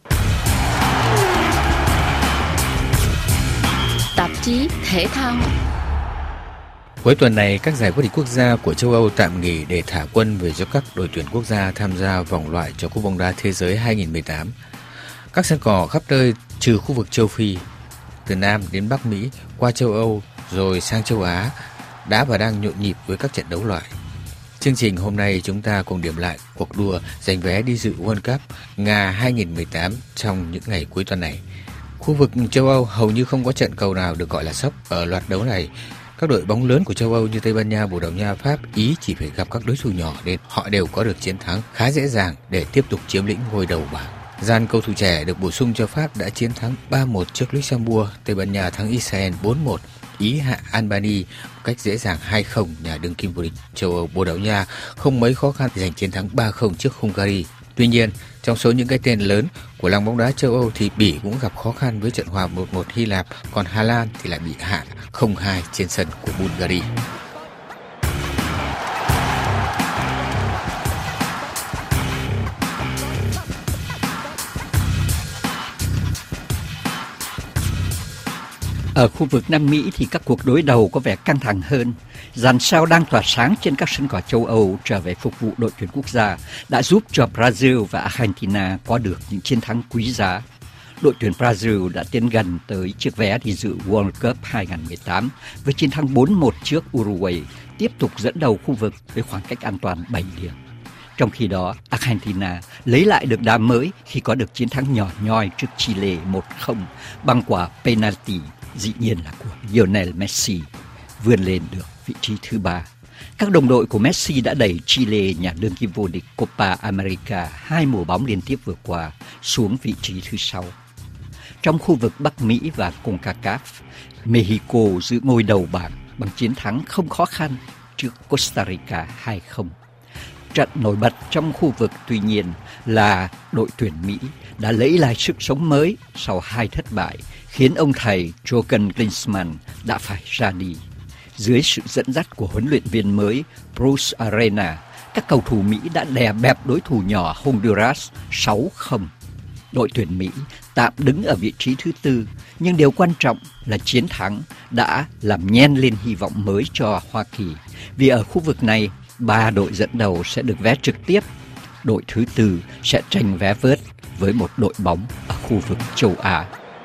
Tạp chí thể thao. Cuối tuần này, các giải vô địch quốc gia của châu Âu tạm nghỉ để thả quân về cho các đội tuyển quốc gia tham gia vòng loại cho Cúp bóng đá thế giới 2018. Các sân cỏ khắp nơi trừ khu vực châu Phi, từ Nam đến Bắc Mỹ, qua châu Âu rồi sang châu Á đã và đang nhộn nhịp với các trận đấu loại. Chương trình hôm nay chúng ta cùng điểm lại cuộc đua giành vé đi dự World Cup Nga 2018 trong những ngày cuối tuần này. Khu vực châu Âu hầu như không có trận cầu nào được gọi là sốc ở loạt đấu này Các đội bóng lớn của châu Âu như Tây Ban Nha, Bồ Đào Nha, Pháp, Ý chỉ phải gặp các đối thủ nhỏ nên họ đều có được chiến thắng khá dễ dàng để tiếp tục chiếm lĩnh ngôi đầu bảng. Dàn cầu thủ trẻ được bổ sung cho Pháp đã chiến thắng 3-1 trước Luxembourg, Tây Ban Nha thắng Israel 4-1, Ý hạ Albania một cách dễ dàng 2-0, nhà đương kim vô địch châu Âu. Bồ Đào Nha không mấy khó khăn giành chiến thắng 3-0 trước Hungary. Tuy nhiên, trong số những cái tên lớn của làng bóng đá châu Âu thì Bỉ cũng gặp khó khăn với trận hòa 1-1 Hy Lạp, còn Hà Lan thì lại bị hạ 0-2 trên sân của Bulgaria. Ở khu vực Nam Mỹ thì các cuộc đối đầu có vẻ căng thẳng hơn. Dàn sao đang tỏa sáng trên các sân cỏ châu Âu trở về phục vụ đội tuyển quốc gia đã giúp cho Brazil và Argentina có được những chiến thắng quý giá. Đội tuyển Brazil đã tiến gần tới chiếc vé đi dự World Cup 2018 với chiến thắng 4-1 trước Uruguay, tiếp tục dẫn đầu khu vực với khoảng cách an toàn 7 điểm. Trong khi đó, Argentina lấy lại được đà mới khi có được chiến thắng nhỏ nhoi trước Chile 1-0 bằng quả penalty, dĩ nhiên là của Lionel Messi, vươn lên được vị trí thứ 3. Các đồng đội của Messi đã đẩy Chile, nhà đương kim vô địch Copa America 2 mùa bóng liên tiếp vừa qua, xuống vị trí thứ 6. Trong khu vực Bắc Mỹ và CONCACAF, Mexico giữ ngôi đầu bảng bằng chiến thắng không khó khăn trước Costa Rica 2-0. Trận nổi bật trong khu vực tuy nhiên là đội tuyển Mỹ đã lấy lại sức sống mới sau 2 thất bại, khiến ông thầy Jürgen Klinsmann đã phải ra đi. Dưới sự dẫn dắt của huấn luyện viên mới Bruce Arena, các cầu thủ Mỹ đã đè bẹp đối thủ nhỏ Honduras 6-0. Đội tuyển Mỹ tạm đứng ở vị trí thứ 4, nhưng điều quan trọng là chiến thắng đã làm nhen lên hy vọng mới cho Hoa Kỳ. Vì ở khu vực này, 3 đội dẫn đầu sẽ được vé trực tiếp. Đội thứ 4 sẽ tranh vé vớt với một đội bóng ở khu vực châu Á.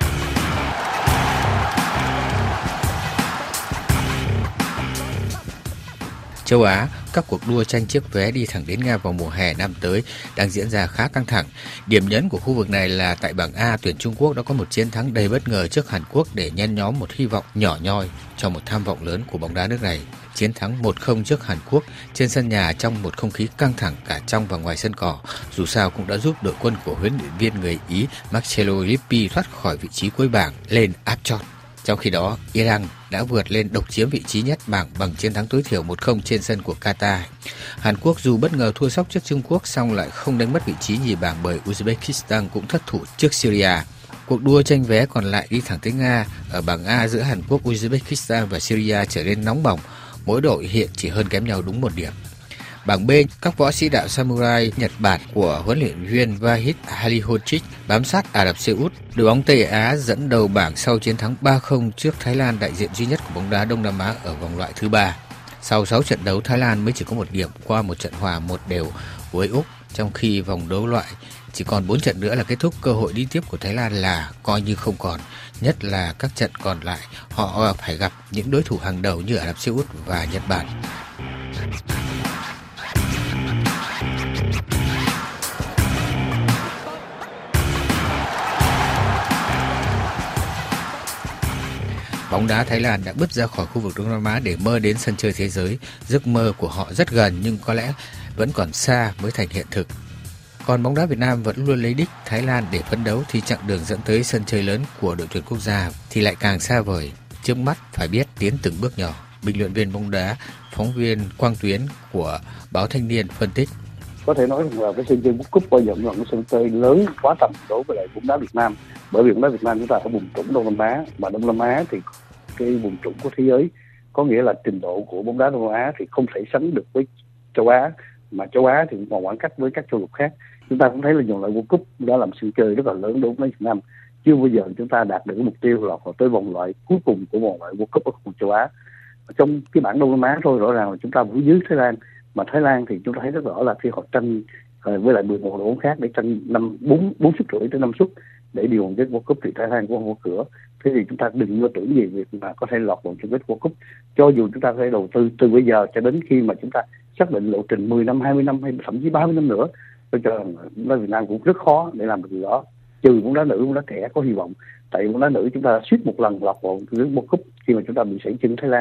Châu Á, các cuộc đua tranh chiếc vé đi thẳng đến Nga vào mùa hè năm tới đang diễn ra khá căng thẳng. Điểm nhấn của khu vực này là tại bảng A, tuyển Trung Quốc đã có một chiến thắng đầy bất ngờ trước Hàn Quốc để nhen nhóm một hy vọng nhỏ nhoi cho một tham vọng lớn của bóng đá nước này. Chiến thắng 1-0 trước Hàn Quốc trên sân nhà trong một không khí căng thẳng cả trong và ngoài sân cỏ, dù sao cũng đã giúp đội quân của huấn luyện viên người Ý Marcello Lippi thoát khỏi vị trí cuối bảng lên áp chót. Trong khi đó, Iran đã vượt lên độc chiếm vị trí nhất bảng bằng chiến thắng tối thiểu 1-0 trên sân của Qatar. Hàn Quốc dù bất ngờ thua sốc trước Trung Quốc song lại không đánh mất vị trí nhì bảng bởi Uzbekistan cũng thất thủ trước Syria. Cuộc đua tranh vé còn lại đi thẳng tới Nga. Ở bảng A giữa Hàn Quốc, Uzbekistan và Syria trở nên nóng bỏng. Mỗi đội hiện chỉ hơn kém nhau đúng 1 điểm. Bảng B, các võ sĩ đạo samurai Nhật Bản của huấn luyện viên Vahid Halilhodžić bám sát Ả Rập Xê Út. Đội bóng Tây Á dẫn đầu bảng sau chiến thắng 3-0 trước Thái Lan, đại diện duy nhất của bóng đá Đông Nam Á ở vòng loại thứ 3. Sau 6 trận đấu, Thái Lan mới chỉ có 1 điểm qua một trận hòa 1-1 với Úc, trong khi vòng đấu loại chỉ còn 4 trận nữa là kết thúc. Cơ hội đi tiếp của Thái Lan là coi như không còn, nhất là các trận còn lại họ phải gặp những đối thủ hàng đầu như Ả Rập Xê Út và Nhật Bản. Bóng đá Thái Lan đã bước ra khỏi khu vực Đông Nam Á để mơ đến sân chơi thế giới. Giấc mơ của họ rất gần nhưng có lẽ vẫn còn xa mới thành hiện thực. Còn bóng đá Việt Nam vẫn luôn lấy đích Thái Lan để phấn đấu thì chặng đường dẫn tới sân chơi lớn của đội tuyển quốc gia thì lại càng xa vời. Trước mắt phải biết tiến từng bước nhỏ. Bình luận viên bóng đá, phóng viên Quang Tuyến của báo Thanh niên phân tích. Có thể nói rằng là cái sân chơi World Cup bao giờ cũng là một sân chơi lớn quá tầm đối với lại bóng đá Việt Nam. Bởi vì bóng đá Việt Nam chúng ta ở vùng trũng Đông Nam Á, mà Đông Nam Á thì cái vùng trũng của thế giới, có nghĩa là trình độ của bóng đá Đông Nam Á thì không thể sánh được với châu Á, mà châu Á thì còn khoảng cách với các châu lục khác. Chúng ta cũng thấy là dòng loại World Cup đã làm sân chơi rất là lớn đối với Việt Nam. Chưa bao giờ chúng ta đạt được mục tiêu là tới vòng loại cuối cùng của vòng loại World Cup ở khu vực châu Á. Trong cái bảng Đông Nam Á thôi, rõ ràng là chúng ta vẫn dưới Thái Lan, mà Thái Lan thì chúng ta thấy rất rõ là khi họ tranh với lại 11 đội bóng khác để tranh 4 suất rưỡi tới 5 suất để đi vòng chung kết World Cup thì Thái Lan cũng không có cửa. Thế thì chúng ta đừng mơ tưởng gì việc mà có thể lọt vòng chung kết World Cup. Cho dù chúng ta phải đầu tư từ bây giờ cho đến khi mà chúng ta xác định lộ trình 10 năm, 20 năm hay thậm chí 30 năm nữa, tôi cho rằng bóng đá Việt Nam cũng rất khó để làm được điều đó. Trừ bóng đá nữ, bóng đá trẻ có hy vọng. Tại bóng đá nữ chúng ta suýt một lần lọt vào chung kết World Cup khi mà chúng ta bị sẩy chân Thái Lan.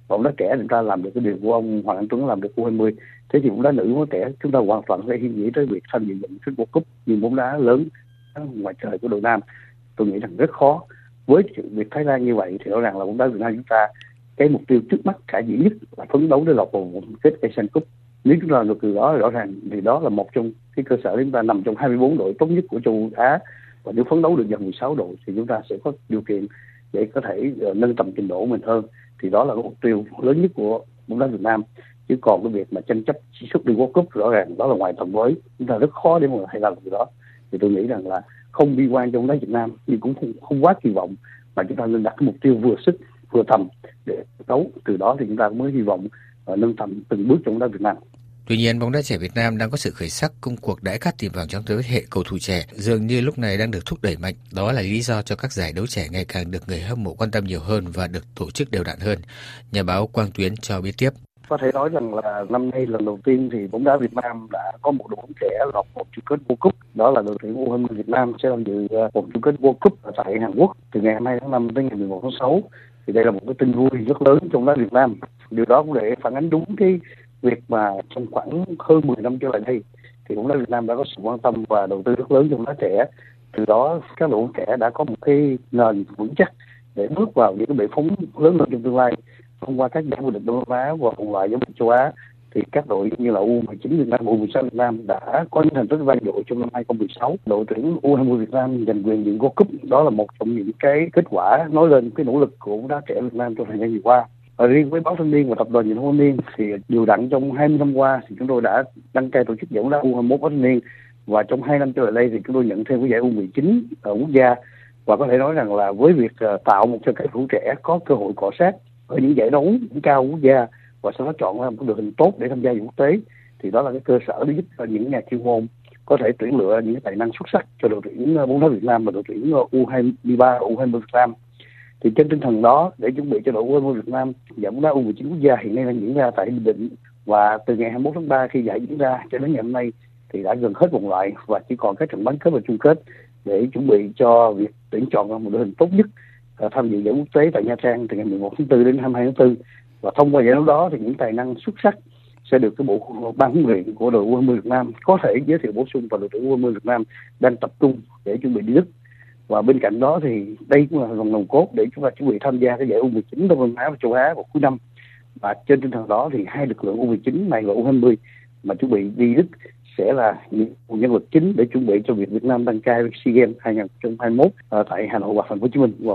bóng đá trẻ chúng ta làm được cái điều của ông Hoàng Anh Tuấn làm được U20. Thế thì bóng đá nữ bóng đá trẻ chúng ta hoàn toàn có thể nghĩ tới việc tham dự những cái World Cup như bóng đá lớn ngoài trời của đội nam. Tôi nghĩ rằng rất khó. Với việc Thái Lan như vậy thì rõ ràng là bóng đá Việt Nam chúng ta cái mục tiêu trước mắt khả dĩ nhất là phấn đấu để lọt vào vòng kết Asian Cup. Nếu chúng ta làm được điều đó, rõ ràng thì đó là một trong cái cơ sở để chúng ta nằm trong 24 đội tốt nhất của châu Á, và nếu phấn đấu được gần 16 đội thì chúng ta sẽ có điều kiện để có thể nâng tầm trình độ của mình hơn. Thì đó là cái mục tiêu lớn nhất của bóng đá Việt Nam. Chứ còn cái việc mà tranh chấp chỉ xuất đi World Cup rõ ràng đó là ngoài tầm với, chúng ta rất khó để mà hay làm điều đó. Thì tôi nghĩ rằng là không bi quan trong bóng đá Việt Nam nhưng cũng không quá kỳ vọng, mà chúng ta nên đặt cái mục tiêu vừa sức vừa tầm để đấu. Từ đó thì chúng ta mới hy vọng nâng tầm từng bước trong bóng đá Việt Nam. Tuy nhiên, bóng đá trẻ Việt Nam đang có sự khởi sắc, công cuộc đãi cát tìm vàng trong thế hệ cầu thủ trẻ dường như lúc này đang được thúc đẩy mạnh. Đó là lý do cho các giải đấu trẻ ngày càng được người hâm mộ quan tâm nhiều hơn và được tổ chức đều đặn hơn. Nhà báo Quang Tuyến cho biết tiếp. Có thể nói rằng là năm nay lần đầu tiên thì bóng đá Việt Nam đã có một đội bóng trẻ lọt một chung kết World Cup. Đó là đội tuyển U20 Việt Nam sẽ tham dự một chung kết World Cup tại Hàn Quốc từ ngày 22 tháng 5 đến ngày 11 tháng 6. Thì đây là một cái tin vui rất lớn trong bóng đá Việt Nam. Điều đó cũng để phản ánh đúng cái việc mà trong khoảng hơn 10 năm trở lại đây thì bóng đá Việt Nam đã có sự quan tâm và đầu tư rất lớn trong bóng đá trẻ. Từ đó các đội bóng trẻ đã có một cái nền vững chắc để bước vào những cái bệ phóng lớn hơn trong tương lai. Thông qua các giải vô địch Đông Nam Á và vòng loại giống châu Á thì các đội như là U19 Việt Nam, U16 Việt Nam đã có những thành tích vang dội trong năm 2016. Đội tuyển U20 Việt Nam giành quyền dự World Cup, đó là một trong những cái kết quả nói lên cái nỗ lực của bóng đá trẻ Việt Nam trong thời gian vừa qua. Và riêng với báo Thanh niên và tập đoàn truyền thông Thanh niên thì đều đặn trong 20 năm qua thì chúng tôi đã đăng cai tổ chức giải bóng đá U21 báo Thanh niên, và trong 2 năm trở lại đây thì chúng tôi nhận thêm cái giải U19 ở quốc gia. Và có thể nói rằng là với việc tạo một cho các cầu thủ trẻ có cơ hội cọ sát ở những giải đấu những cao quốc gia và sau đó chọn ra một đội hình tốt để tham gia quốc tế, thì đó là cái cơ sở để giúp cho những nhà chuyên môn có thể tuyển lựa những tài năng xuất sắc cho đội tuyển bóng đá Việt Nam và đội tuyển U23, U20 Việt Nam. Thì trên tinh thần đó, để chuẩn bị cho đội U20 Việt Nam giải bóng đá U19 quốc gia hiện nay đang diễn ra tại Bình Định, và từ ngày 21 tháng 3 khi giải diễn ra cho đến ngày hôm nay thì đã gần hết vòng loại và chỉ còn các trận bán kết và chung kết để chuẩn bị cho việc tuyển chọn ra một đội hình tốt nhất tham dự giải quốc tế tại Nha Trang từ ngày 11 tháng 4 đến 22 tháng 4. Và thông qua giải đấu đó thì những tài năng xuất sắc sẽ được cái bộ ban huấn luyện của đội U20 Việt Nam có thể giới thiệu bổ sung vào đội tuyển U20 Việt Nam đang tập trung để chuẩn bị đi Đức. Và bên cạnh đó thì đây cũng là vòng nòng cốt để chúng ta chuẩn bị tham gia cái giải U19 Đông Nam Á và châu Á vào cuối năm. Và trên tinh thần đó thì hai lực lượng U19 này và U20 mà chuẩn bị đi Đức sẽ là những nhân lực chính để chuẩn bị cho việc Việt Nam đăng cai SEA Games 2021 tại Hà Nội và Thành phố Hồ Chí Minh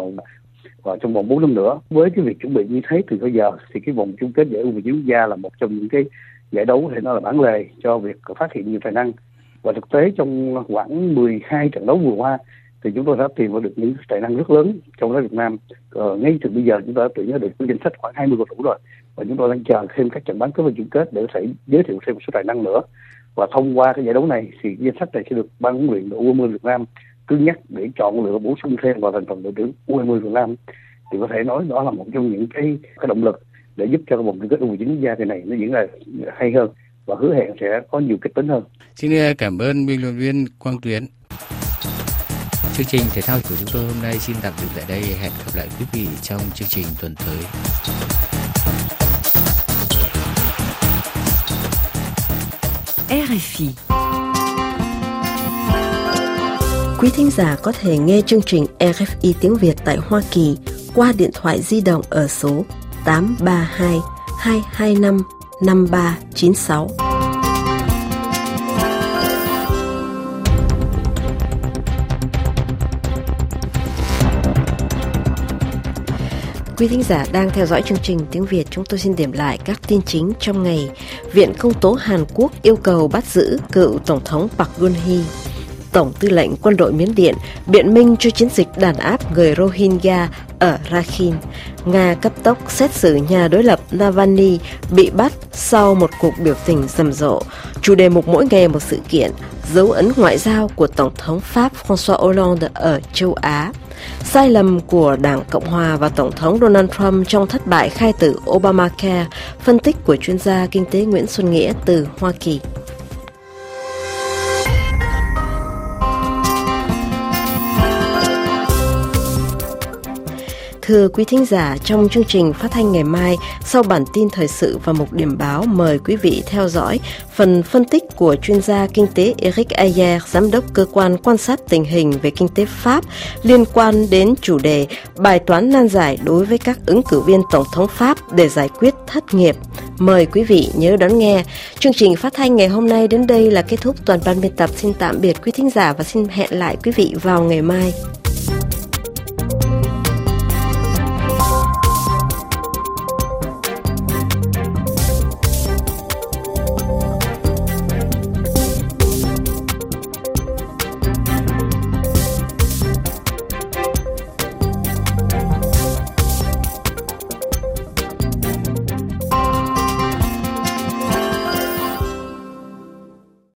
và trong vòng 4 năm nữa. Với cái việc chuẩn bị như thế từ bây giờ thì cái vòng chung kết giải U19 quốc gia là một trong những cái giải đấu thì nó là bản lề cho việc phát hiện nhiều tài năng. Và thực tế trong khoảng 12 trận đấu vừa qua thì chúng tôi đã tìm ra được những tài năng rất lớn trong đó Việt Nam. Ngay từ bây giờ chúng ta đã tuyển được danh sách khoảng 20 cầu thủ rồi, và chúng tôi đang chờ thêm các trận bán kết và chung kết để có thể giới thiệu thêm một số tài năng nữa. Và thông qua cái giải đấu này thì danh sách này sẽ được ban huấn luyện đội U20 Việt Nam cân nhắc để chọn lựa bổ sung thêm vào thành phần đội tuyển U20 Việt Nam. Thì có thể nói đó là một trong những cái động lực để giúp cho vòng chung kết U19 quốc gia thế này nó diễn ra hay hơn và hứa hẹn sẽ có nhiều kịch tính hơn. Xin cảm ơn biên luận viên Quang Tuyến. Chương trình thể thao của chúng tôi hôm nay xin tạm dừng tại đây. Hẹn gặp lại quý vị trong chương trình tuần tới. RFI. Quý thính giả có thể nghe chương trình RFI tiếng Việt tại Hoa Kỳ qua điện thoại di động ở số 832 225 5396. Quý thính giả đang theo dõi chương trình tiếng Việt, chúng tôi xin điểm lại các tin chính trong ngày. Viện Công tố Hàn Quốc yêu cầu bắt giữ cựu Tổng thống Park Geun-hye. Tổng tư lệnh quân đội Miến Điện biện minh cho chiến dịch đàn áp người Rohingya ở Rakhine. Nga cấp tốc xét xử nhà đối lập Navalny bị bắt sau một cuộc biểu tình rầm rộ. Chủ đề mục mỗi ngày một sự kiện, dấu ấn ngoại giao của Tổng thống Pháp François Hollande ở châu Á. Sai lầm của Đảng Cộng Hòa và Tổng thống Donald Trump trong thất bại khai tử Obamacare, phân tích của chuyên gia kinh tế Nguyễn Xuân Nghĩa từ Hoa Kỳ. thưa quý thính giả, trong chương trình phát thanh ngày mai, sau bản tin thời sự và mục điểm báo, mời quý vị theo dõi phần phân tích của chuyên gia kinh tế Eric Ayer, giám đốc cơ quan quan sát tình hình về kinh tế Pháp, liên quan đến chủ đề bài toán nan giải đối với các ứng cử viên tổng thống Pháp để giải quyết thất nghiệp. Mời quý vị nhớ đón nghe. Chương trình phát thanh ngày hôm nay đến đây là kết thúc. Toàn ban biên tập xin tạm biệt quý thính giả và xin hẹn lại quý vị vào ngày mai.